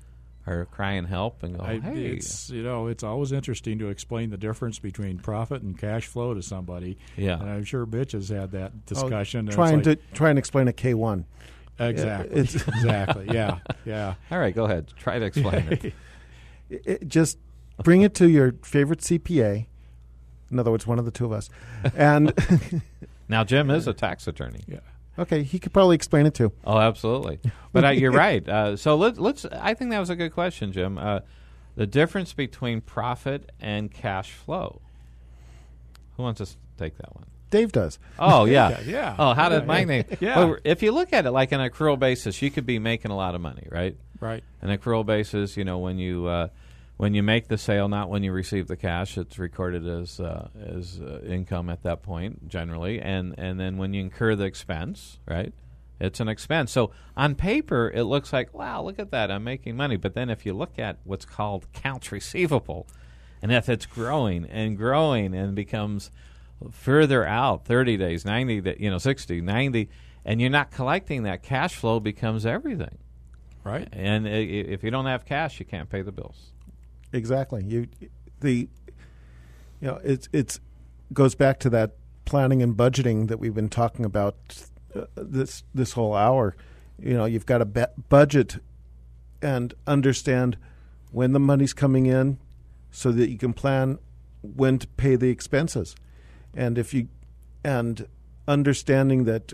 or cry and help and go, I, hey. It's, you know, it's always interesting to explain the difference between profit and cash flow to somebody. Yeah. And I'm sure Mitch has had that discussion. Oh, trying like, to try and explain a K one. Exactly. It's exactly. Yeah. Yeah. All right, go ahead. Try to explain it. It, it just bring it to your favorite C P A. In other words, one of the two of us. And Now, Jim is a tax attorney. Yeah. okay, he could probably explain it too. Oh, absolutely. But uh, you're right. Uh, so let, let's. I think that was a good question, Jim. Uh, the difference between profit and cash flow. Who wants to take that one? Dave does. Oh, yeah. Yeah, yeah. Oh, how did Yeah, my yeah. name? Yeah. Well, if you look at it like an accrual basis, you could be making a lot of money, right? Right. An accrual basis, you know, when you uh, when you make the sale, not when you receive the cash, it's recorded as uh, as uh, income at that point generally, and and then when you incur the expense, right? It's an expense. So on paper, it looks like, wow, look at that, I'm making money. But then if you look at what's called accounts receivable, and if it's growing and growing and becomes further out, thirty days, ninety, you know, sixty, ninety, and you're not collecting that, cash flow becomes everything. Right. And i- if you don't have cash, you can't pay the bills. Exactly. You the you know it's it's goes back to that planning and budgeting that we've been talking about uh, this this whole hour. You know, you've got to be- budget and understand when the money's coming in, so that you can plan when to pay the expenses. And if you and understanding that,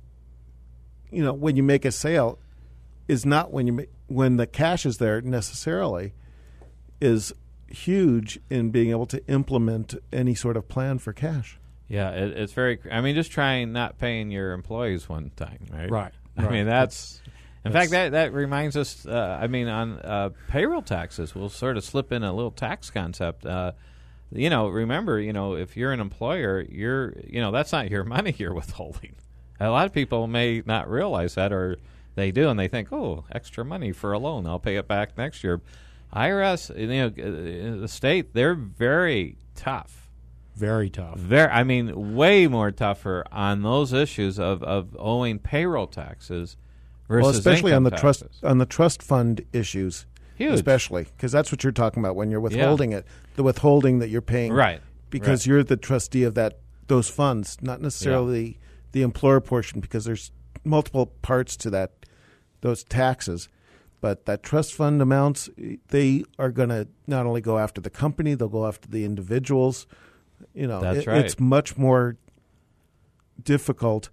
you know, when you make a sale, is not when you ma- when the cash is there necessarily, is huge in being able to implement any sort of plan for cash. Yeah, it, it's very. I mean, just trying not paying your employees one time, right? Right. I right. mean, that's. In that's- fact, that that reminds us. Uh, I mean, on uh, payroll taxes, we'll sort of slip in a little tax concept. Uh, you know, remember, you know, if you're an employer, you're, you know, that's not your money you're withholding. A lot of people may not realize that, or they do, and they think, oh, extra money for a loan, I'll pay it back next year. I R S, you know, uh, the state, they're very tough. Very tough. Very, I mean, way more tougher on those issues of, of owing payroll taxes versus Well, especially on the income trust taxes. on the trust fund issues, Huge. especially because that's what you're talking about when you're withholding it. The withholding that you're paying, Right. Because right. you're the trustee of that those funds, not necessarily the employer portion, because there's multiple parts to that those taxes. But that trust fund amounts, they are going to not only go after the company, they'll go after the individuals. You know, That's it- right. it's much more difficult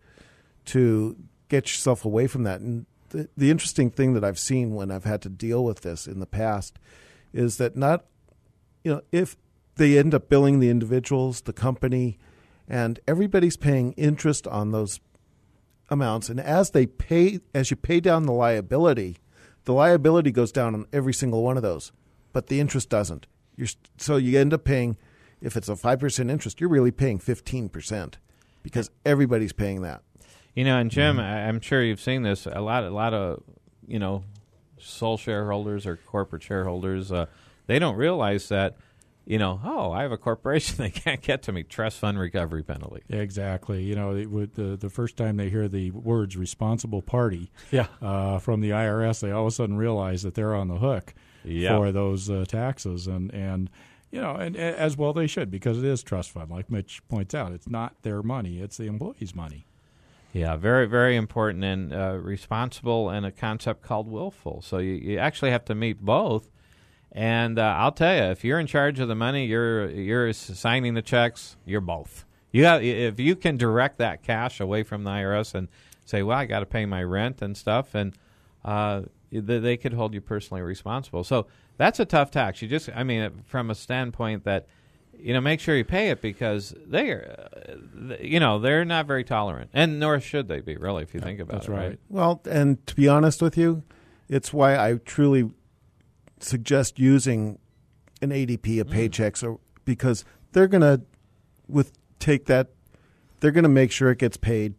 to get yourself away from that. And the, the interesting thing that I've seen when I've had to deal with this in the past is that not, you know, if they end up billing the individuals, the company, and everybody's paying interest on those amounts. And as they pay, as you pay down the liability, the liability goes down on every single one of those, but the interest doesn't. You're, so you end up paying, if it's a five percent interest, you're really paying fifteen percent because everybody's paying that. You know, and Jim, I, I'm sure you've seen this. A lot, a lot of, you know, sole shareholders or corporate shareholders, uh, they don't realize that, you know, oh, I have a corporation, they can't get to me. Trust fund recovery penalty. Exactly. You know, it would, the the first time they hear the words "responsible party" Yeah. uh, from the I R S, they all of a sudden realize that they're on the hook Yeah. for those uh, taxes, and and you know, and, and as well they should, because it is trust fund, like Mitch points out. It's not their money; it's the employees' money. Yeah, very, very important and uh, responsible, and a concept called willful. So you, you actually have to meet both. And uh, I'll tell you, if you're in charge of the money, you're you're signing the checks. You're both. You have, if you can direct that cash away from the I R S and say, "Well, I got to pay my rent and stuff," and uh, they, they could hold you personally responsible. So that's a tough tax. You just, I mean, from a standpoint that, you know, make sure you pay it, because they are, uh, you know, they're not very tolerant, and nor should they be, really, if you think about That's it. right. Right? Well, and to be honest with you, it's why I truly suggest using an A D P, a paycheck, so because they're going to with take that, they're going to make sure it gets paid,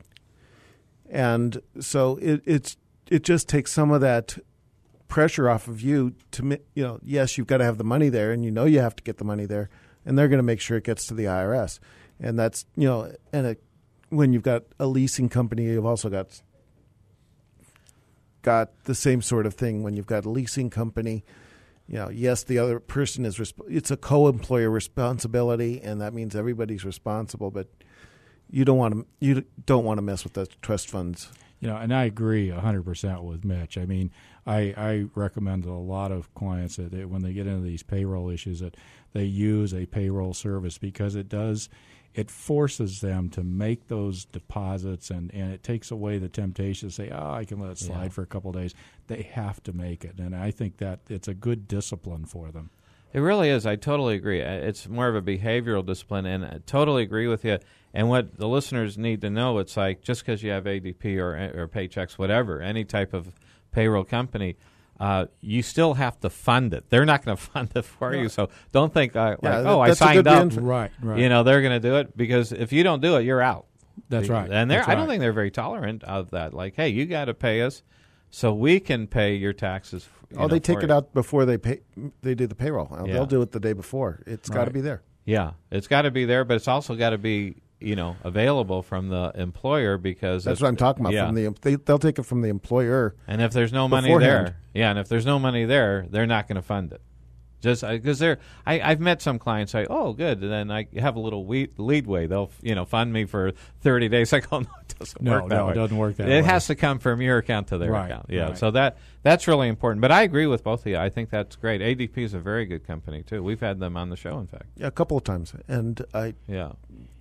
and so it it's it just takes some of that pressure off of you to mi- you know, yes, you've got to have the money there, and you know you have to get the money there, and they're going to make sure it gets to the I R S, and that's, you know, and it, when you've got a leasing company, you've also got got the same sort of thing when you've got a leasing company. you know, yes, the other person is resp- it's a co-employer responsibility, and that means everybody's responsible. But you don't want to you don't want to mess with the trust funds. You know, and I agree one hundred percent with Mitch. I mean, I, I recommend to a lot of clients that they, when they get into these payroll issues that they use a payroll service, because it does it forces them to make those deposits, and, and it takes away the temptation to say, oh, I can let it slide yeah. for a couple of days. They have to make it, and I think that it's a good discipline for them. It really is. I totally agree. It's more of a behavioral discipline, and I totally agree with you. And what the listeners need to know, it's like just because you have A D P or or Paychex, whatever, any type of payroll company, uh, you still have to fund it. They're not going to fund it for yeah. you. So don't think, uh, yeah, like, oh, I signed up. Right, right. You know, they're going to do it, because if you don't do it, you're out. That's right. And they're, That's I right. don't think they're very tolerant of that. Like, hey, you got to pay us so we can pay your taxes. You oh, know, they take it you. out before they pay. They do the payroll. Yeah. They'll do it the day before. It's Right. got to be there. Yeah, it's got to be there, but it's also got to be, you know, available from the employer, because that's what I'm talking about. Yeah. From the they, they'll take it from the employer. And if there's no money beforehand. there, yeah, and if there's no money there, they're not going to fund it. Just because they're, I, I've met some clients say, "Oh, good," and then I have a little lead, leadway. They'll, you know, fund me for thirty days. I go, "No, it doesn't No, work that no, way. it doesn't work that It way. has to come from your account to their Right, account." Yeah, right. so that that's really important. But I agree with both of you. I think that's great. A D P is a very good company too. We've had them on the show, in fact. Yeah, a couple of times, and I Yeah,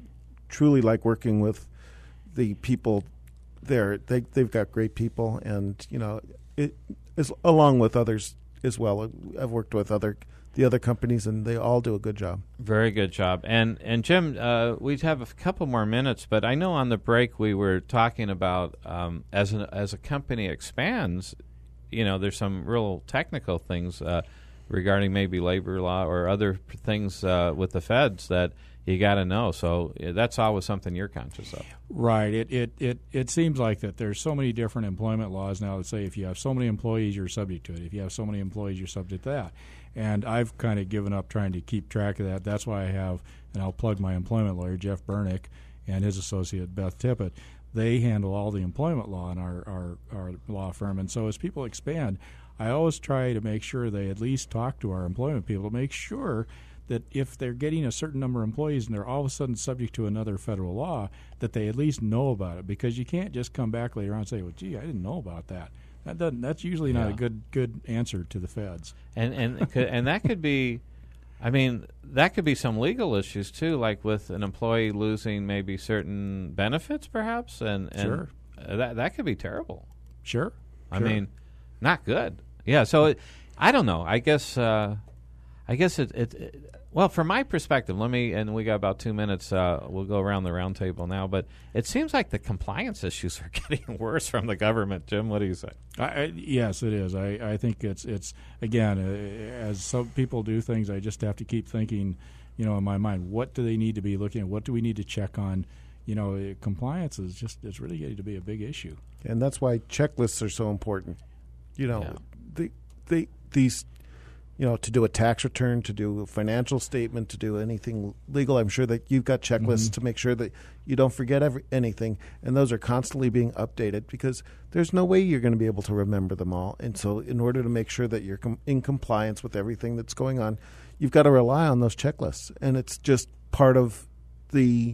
truly like working with the people there. They they've got great people, and you know, it is along with others as well. I've worked with other the other companies, and they all do a good job. very good job. And and Jim, uh, we have a couple more minutes, but I know on the break we were talking about um, as an, as a company expands, you know, there's some real technical things uh, regarding maybe labor law or other p- things uh, with the feds that you got to know. So uh, that's always something you're conscious of. Right. It, it it it seems like that there's so many different employment laws now that say if you have so many employees, you're subject to it. If you have so many employees, you're subject to that. And I've kind of given up trying to keep track of that. That's why I have, and I'll plug my employment lawyer, Jeff Bernick, and his associate, Beth Tippett. They handle all the employment law in our, our, our law firm. And so as people expand, I always try to make sure they at least talk to our employment people to make sure that if they're getting a certain number of employees and they're all of a sudden subject to another federal law, that they at least know about it. Because you can't just come back later on and say, well, gee, I didn't know about that. That doesn't, that's usually not Yeah. a good good answer to the feds. And and it could, and that could be, I mean, that could be some legal issues too, like with an employee losing maybe certain benefits, perhaps, and, and Sure. uh, that that could be terrible. Sure. I Sure. mean, not good. Yeah. So it, I don't know. I guess uh, I guess it, it, it. Well, from my perspective, let me. And we got about two minutes. Uh, we'll go around the round table now. But it seems like the compliance issues are getting worse from the government. Jim, what do you say? I, I, yes, it is. I, I think it's it's again uh, as some people do things. I just have to keep thinking, you know, in my mind, what do they need to be looking at? What do we need to check on? You know, uh, compliance is just it's really getting to be a big issue. And that's why checklists are so important. You know, Yeah. they, they, these, you know, to do a tax return, to do a financial statement, to do anything legal, I'm sure that you've got checklists Mm-hmm. to make sure that you don't forget every, anything. And those are constantly being updated because there's no way you're going to be able to remember them all. And so in order to make sure that you're com- in compliance with everything that's going on, you've got to rely on those checklists. And it's just part of the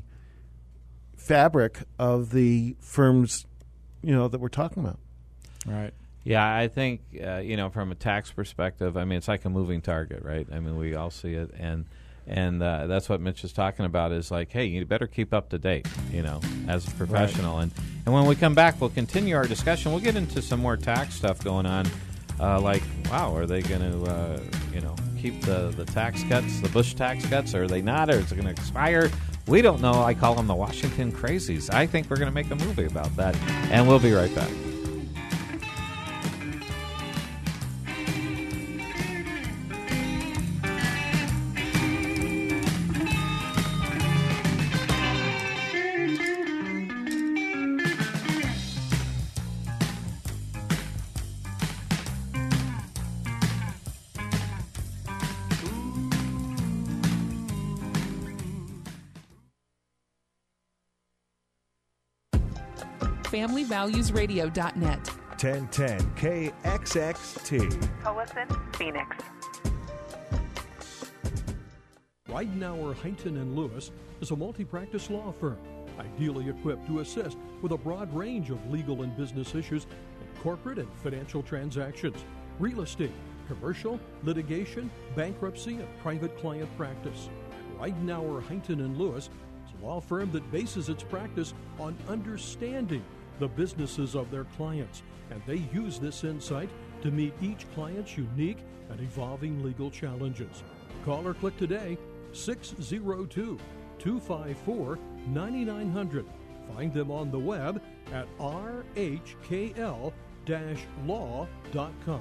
fabric of the firms, you know, that we're talking about. Right. Yeah, I think uh, you know, from a tax perspective, I mean, it's like a moving target, right? I mean, we all see it, and and uh, that's what Mitch is talking about. Is like, hey, you better keep up to date, you know, as a professional. Right. And and when we come back, we'll continue our discussion. We'll get into some more tax stuff going on. Uh, like, wow, are they going to, uh, you know, keep the, the tax cuts, the Bush tax cuts, or are they not? Or is it going to expire? We don't know. I call them the Washington Crazies. I think we're going to make a movie about that, and we'll be right back. family values radio dot net. ten ten K X X T. Tolleson, Phoenix. Ridenour, Heighton and Lewis is a multi-practice law firm, ideally equipped to assist with a broad range of legal and business issues in corporate and financial transactions, real estate, commercial, litigation, bankruptcy, and private client practice. Ridenour, Heighton and Lewis is a law firm that bases its practice on understanding the businesses of their clients, and they use this insight to meet each client's unique and evolving legal challenges. Call or click today, six oh two, two five four, nine nine hundred. Find them on the web at r h k l dash law dot com.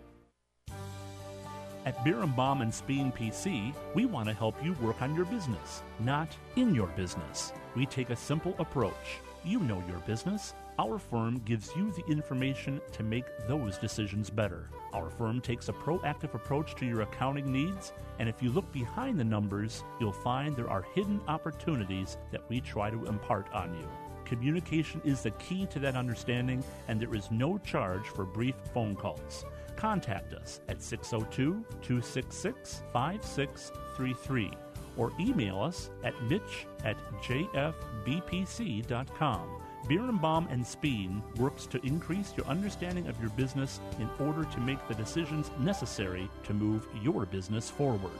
At Birnbaum and Speen P C, we want to help you work on your business, not in your business. We take a simple approach. You know your business. Our firm gives you the information to make those decisions better. Our firm takes a proactive approach to your accounting needs, and if you look behind the numbers, you'll find there are hidden opportunities that we try to impart on you. Communication is the key to that understanding, and there is no charge for brief phone calls. Contact us at six oh two, two six six, five six three three or email us at mitch at j f b p c dot com. Birnbaum and Speen works to increase your understanding of your business in order to make the decisions necessary to move your business forward.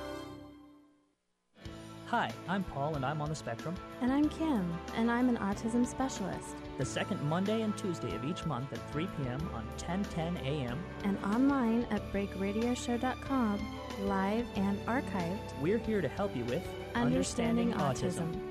Hi, I'm Paul, and I'm on the spectrum. And I'm Kim, and I'm an autism specialist. The second Monday and Tuesday of each month at three p.m. on ten ten a.m. And online at break radio show dot com, live and archived. We're here to help you with Understanding, Understanding Autism. Autism.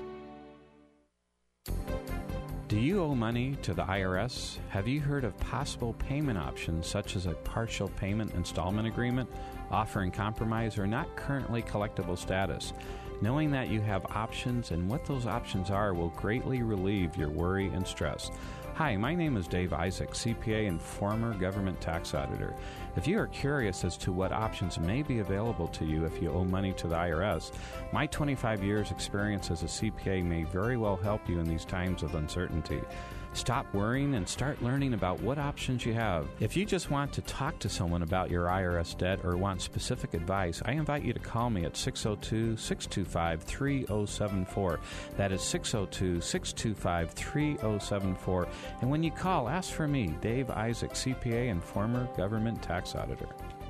Do you owe money to the I R S? Have you heard of possible payment options such as a partial payment installment agreement, offering compromise or not currently collectible status? Knowing that you have options and what those options are will greatly relieve your worry and stress. Hi, my name is Dave Isaac, C P A and former government tax auditor. If you are curious as to what options may be available to you if you owe money to the I R S, my twenty-five years experience as a C P A may very well help you in these times of uncertainty. Stop worrying and start learning about what options you have. If you just want to talk to someone about your I R S debt or want specific advice, I invite you to call me at six oh two, six two five, three oh seven four. That is six oh two, six two five, three oh seven four. And when you call, ask for me, Dave Isaac, C P A and former government tax auditor.